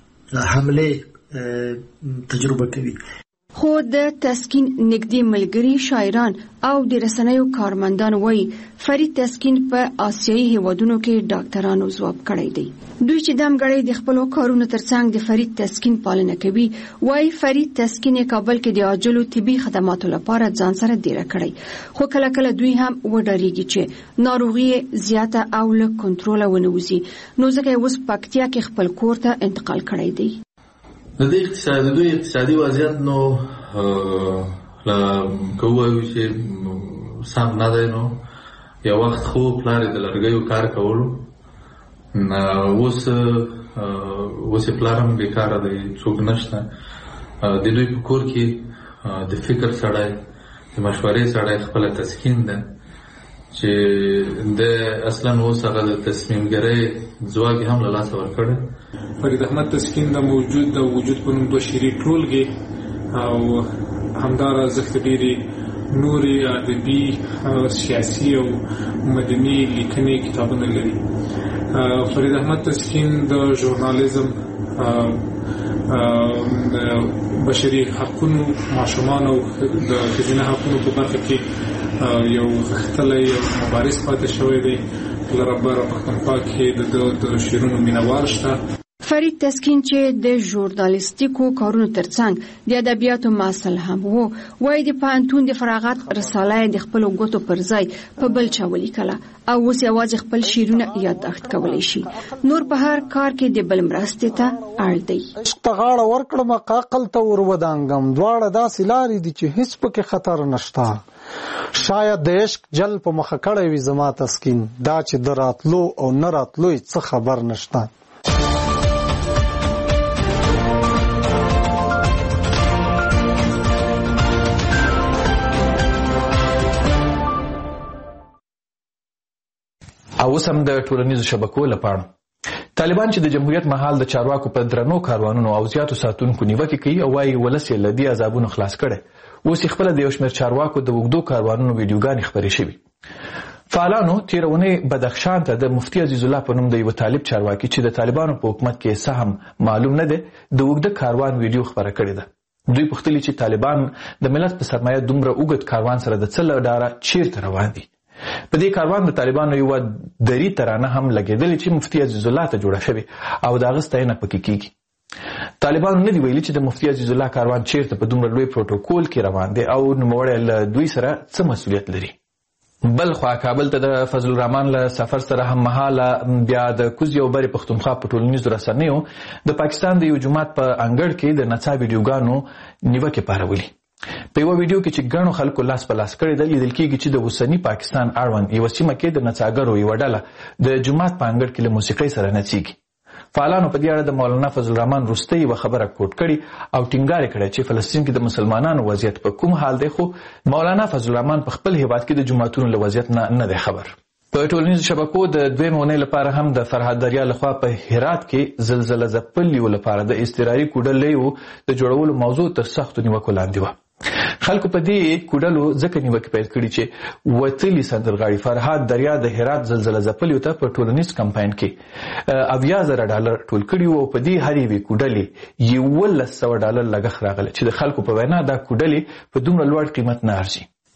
حملې تجربه کوي. خو د تسکین نږدې ملګري شاعران او د رسنیو کارمندان وایي فرید تسکین په آسیایي هیوادونو کې ډاکټرانو ځواب کړی دی. دوی چې دمګړی د خپلو کارونو ترڅنګ د فرید تسکین پالنه کوي، وایي فرید تسکین کابل کې د عاجلو طبي خدماتو لپاره ځان سره دیره کړی، خو کله کله دوی هم وډاریږي چې ناروغي زیاته او له کنټروله ونه وځي، نو ځکه یې اوس پکتیا کې خپل کور ته انتقال کړی دی. د دې اقتصادي دوی اقتصادي وضعیت نو لا کوو چې سم نه دی. نو یو وخت خو پلار د لرګیو کار کولو، اوس اوس پلار هم بیکاره دی، څوک نشته. د دوی په کور کې د فکر سړی، د مشورې سړی، خپله تسکین ده چې د اصلا اوس هغه د تصمیم ګرۍ ځواک هم له لاسه ورکړی. فرید احمد تسکین د موجود د وجود په نوم دوه شعري ټولګې او همدارا ارزښت ډېرې نورې ادبي، سیاسي او مدني لیکنې کتابونه لري. فرید احمد تسکین د ژورنالیزم، بشري حقونو، ماشومان او د ښځینه حقونو په برخه کې یو غښتلی یو مبارز پاتې شوی دی. لربره پښتونخوا کې د شعرونو مینوال شته. فرید تسکین چې د ژورنالیستیکو کارونو ترڅنګ د ادبیاتو محصل هم وو، وایي د پوهنتون د فراغت رساله یې د خپلو ګوتو پر ځای په بل چا ولیکله او اوس یوازې خپل شعرونه یادداشت کولی شي. نور په هر کار کې د بل مرستې ته اړ دی. عشق ته غاړه ورکړم که عقل ته ور ودانګم، دواړه داسې لارې دي چې هیڅ پکې خطر نشته. شاید د عشق جل په مخه کړی وي زما تسکین، دا چې د راتلو او نه راتلو څه خبر نشته. او اوس هم د ټولنیزو شبکو لپاره طالبان چې د جمهوریت مهال د چارواکو په درنو کاروانونو او زیاتو ساتونکو نیوکې کوي او وایي ولس یې له دې عذابونو خلاص کړی. اوس یې خپله د یو شمېر چارواکو د اوږدو کاروانونو ویډیوګانې خپرې شوي. فعالانو تېره اونۍ بدخشان ته د مفتي عزیز الله په نوم د یوه طالب چارواکي چې د طالبانو په حکومت کې څه هم معلوم نه دی، د اوږده کاروان ویډیو خپره کړې ده. دوی پوښتلي چې طالبان د ملت په سرمایه دومره اوږد کاروان سره د څه له ډاره چیرته روان دي. په دې کاروان د طالبانو یوه دري ترانه هم لګېدلې چې مفتي عزیز الله ته جوړه شوې او د هغه ستاینه پکې کېږي. طالبانو نه دي ویلي چې د مفتي عزیز الله کاروان چیرته په دومره لوی پروتوکول کې روان دی او نوموړی له دوی سره څه مسؤلیت لري. بل خوا کابل ته د فضل الرحمن له سفر سره هم مهاله بیا د کوزي او برې پښتونخوا په ټولنیزو رسنیو د پاکستان د یو جومات په انګړ کې د نڅا ویډیوګانو نیوکې پارولي. په یوه ویډیو کې چې ګڼو خلکو لاس په لاس کړې ده، لیدل کېږي چې د اوسني پاکستان اړوند یوه سیمه کې د نڅاګرو یوه ډله د جومات په انګړ کې له موسیقۍ سره نڅېږي. فعالانو په دې اړه د مولانا فضل الرحمن وروستۍ یوه خبره کوټ کړې او ټینګار یې کړی چې فلسطین کې د مسلمانانو وضعیت په کوم حال دی، خو مولانا فضل الرحمن په خپل هیواد کې د جوماتونو له وضعیت نه نه دی خبر. په ټولنیزو شبکو د دویمې اونۍ لپاره هم د فرهاد دریا لخوا په هرات کې زلزله ځپلیو لپاره د اضطراري کوډلیو د جوړولو موضوع تر سختو نیوکو لاندې وه. خلکو په دې کوډلو ځکه نیوکې پیل کړي چې وتلي سندرغاړي فرهاد دریا د هرات زلزله ځپلیو ته په ټولنیز کمپاین کې اویا زره ډالر ټول کړي وو او په دې هرې یوې کوډلې یولس سوه ډالر لګښت راغلی چې د خلکو په وینا دا کوډلې په دومره لوړ قیمت نه ارزي.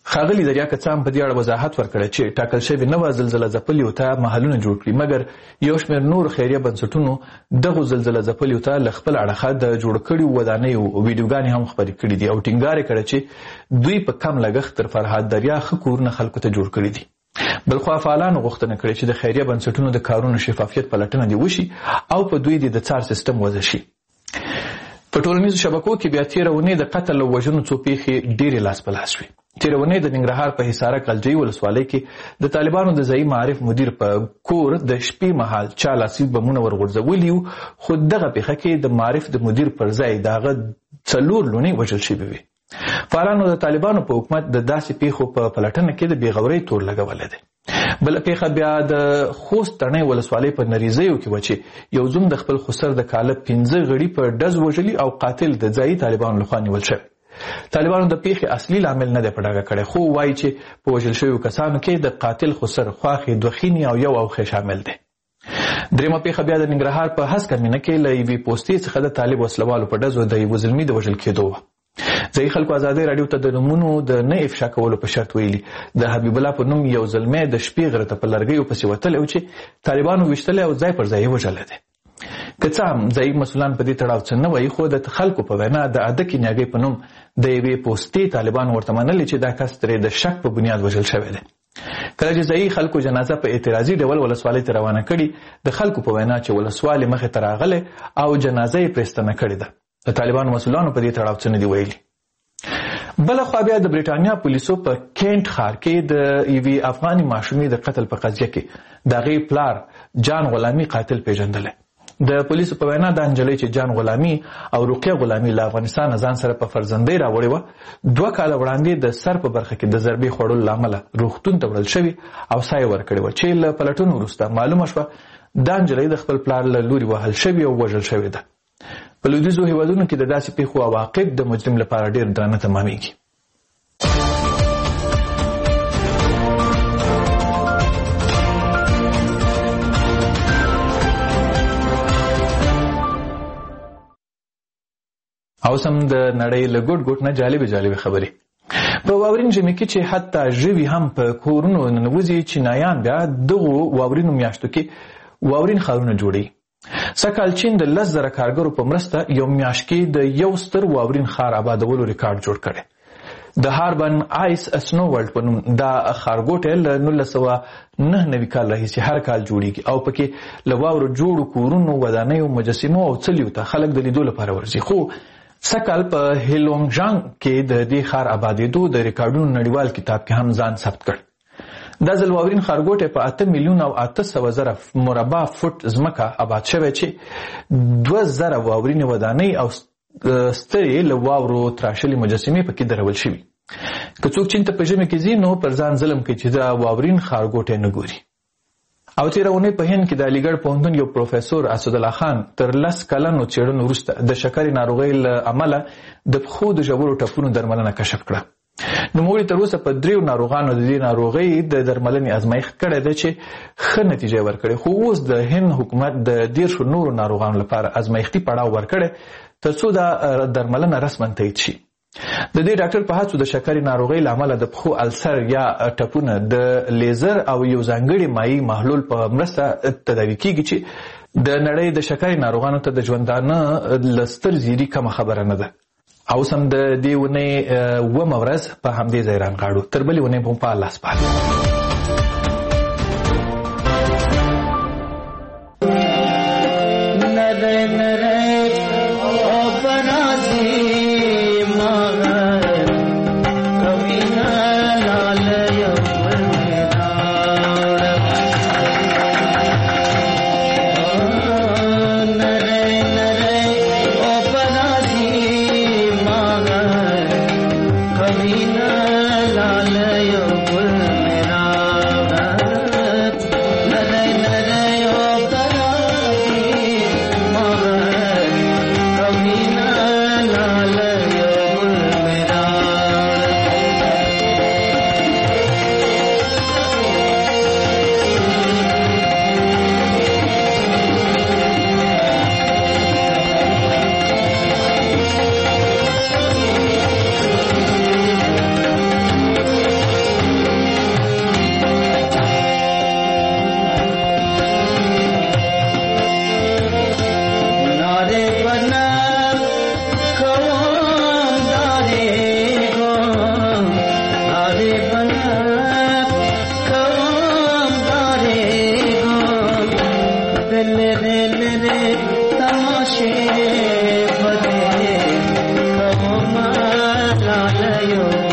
ښاغلي دریا کڅام په دې اړه وضاحت ورکړی چې ټاکل شوې نوه زلزله ځپلیو ته محلونه جوړ کړي، مګر یو شمېر نور خیریه بنسټونو دغو زلزله ځپلیو ته له خپل اړخه د جوړ کړیو ودانیو ویډیوګانې هم خپرې کړي دي او ټینګار یې کړی چې دوی په کم لګښت تر فرهاد دریا ښه کورونه خلکو ته جوړ کړي دي. بلخوا فعالانو غوښتنه کړې چې د خیریه بنسټونو د کارونو شفافیت پلټنه دې وشي او په دوی د څار سیستم وضع شي. په ټولنیزو شبکو کې بیا تېره اونۍ د قتل او وژنو څو پیښې ډېرې لاس په لاس شوې. تېره اونۍ د ننګرهار په حصاره کلجۍ ولسوالۍ کې د طالبانو د ځایي معارف مدیر په کور د شپې مهال چا لاسي بمونه ورغورځولي وو، خو دغه پیښه کې د معارف د مدیر پر ځای د هغه څلور لوڼې وژل شوې وې. فعالانو د طالبانو په حکومت د داسې پیښو په پلټنه کې د بېغورۍ تور لګولی دی. بله پیښه بیا د خوست تڼۍ ولسوالۍ په نریزیو کې وه چې یو زوم د خپل خسر د کاله پنځه غړي په ډز وژلي او قاتل د ځایي طالبانو لخوا نیول شوی. طالبانو د پیښې اصلي لامل نه دی په ډاګه کړی، خو وایي چې په وژل شویو کسانو کې د قاتل خسر خواښې دوه خینې او یو اوښې شامل دی. درېیمه پیښه بیا د ننګرهار په هسکه مینه کې له یوې پوستې څخه د طالب وسلوالو په ډزو د یوه زلمي د وژل کېدو وه. ځایي خلکو ازادۍ راډیو ته د نومونو د نه افشا کولو په شرط ویلي د حبیب الله په نوم یو زلمی د شپې غره ته په لرګیو پسې وتلی و چې طالبانو ویشتلی او ځای پر ځای یې وژلی دی. که څه هم ځایي مسؤلان په دې تړاو څه نه وایي، خو د خلکو په وینا د اده کینیاګۍ په نوم د یوې پوستې طالبانو ورته منلي چې دا کس ترې د شک په بنیاد وژل شوی دی. کله چې ځایي خلکو جنازه په اعتراضي ډول ولسوالۍ ته روانه کړي، د خلکو په وینا چې ولسوالۍ مخې ته راغلی او جنازه یې پرې ستنه کړې ده. د طالبانو مسؤلانو په دې تړاو څه نه دي ویلي. بله خوا بیا د برېټانیا پولیسو په کینټ ښار کې د یوې افغاني ماشومې د قتل په قضیه کې د هغې پلار جان غلامي قاتل پیژندلی. د پولیسو په وینا دا نجلۍ چې جان غلامي او رقیه غلامي له افغانستانه ځان سره په فرزندۍ راوړې وه، دوه کاله وړاندې د سر په برخه کې د ضربې خوړلو له امله روغتون ته وړل شوې او ساه یې ورکړې وه چې له پلټنو وروسته معلومه شوه دا نجلۍ د خپل پلار له لوري وهل شوې او وژل شوې ده. په لویدیځو هېوادونو کې د داسې پیښو عواقب د مجرم لپاره ډېر درانه تمامېږي. او سم د نړۍ له ګوټ ګوټ نه جالبې جالبې خبرې. په واورین ژمي کې چې حتی ژوي هم په کورونو ننوځي، چینایان بیا دغو واورینو میاشتو کې واورین ښارونه جوړوي. سږکال چین د لس زره کارګرو په مرسته یو میاشت کې د یو ستر واورین ښار آبادولو ریکارډ جوړ کړی. د هاربن آیس سنو ورلډ په نوم دا ښارګوټی له نولس سوه نهه نوي کال راهیسې هر کال جوړیږي او پکې له واورو جوړو کورونو، ودانیو، مجسمو او څلیو ته خلک د لیدو لپاره ورځي. خو سږکال په هیلونګجانګ کې د دې ښار آبادېدو د ریکارډونو نړیوال کتاب کې هم ځان ثبت کړ. دا ځل واورین ښارګوټی په اته میلیون او اته سوه زره مربع فوټ ځمکه آباد شوی چې دوه زره واورینې ودانۍ او سترې له واورو تراشلې مجسمې پکې درول شوي. که څوک چین ته په ژمي کې ځي نو پر ځان ظلم کوي چې دا واورین ښارګوټی نه ګوري. او تېره اونۍ په هند کې د علیګړ پوهنتون یو پروفیسور اسدالله خان تر لس کلنو څېړنو وروسته د شکرې ناروغۍ له امله د پښو د ژورو ټپونو درملنه کشف کړه. نوموړي تر اوسه په دریو ناروغانو د دې ناروغۍ د درملنې ازمایښت کړی دی چې ښه نتیجه یې ورکړې، خو اوس د هند حکومت د دېرشو نورو ناروغانو لپاره ازمایښتي پړاو ورکړی تر څو دا درملنه رسما تایید شي. د دې ډاکټر په هڅو د شکرې ناروغۍ له امله د پښو السر یا ټپونه د لیزر او یو ځانګړي مایع محلول په مرسته تداوي کیږي چې د نړۍ د شکرې ناروغانو ته د ژوندانه له ستر زیري کمه خبره نه ده. او سم د دې اونۍ اوومه ورځ په همدې ځای رانغاړو. تر بلې اونۍ به مو په الله سپارو. Mother لري لري تماشې بده کومه لالیو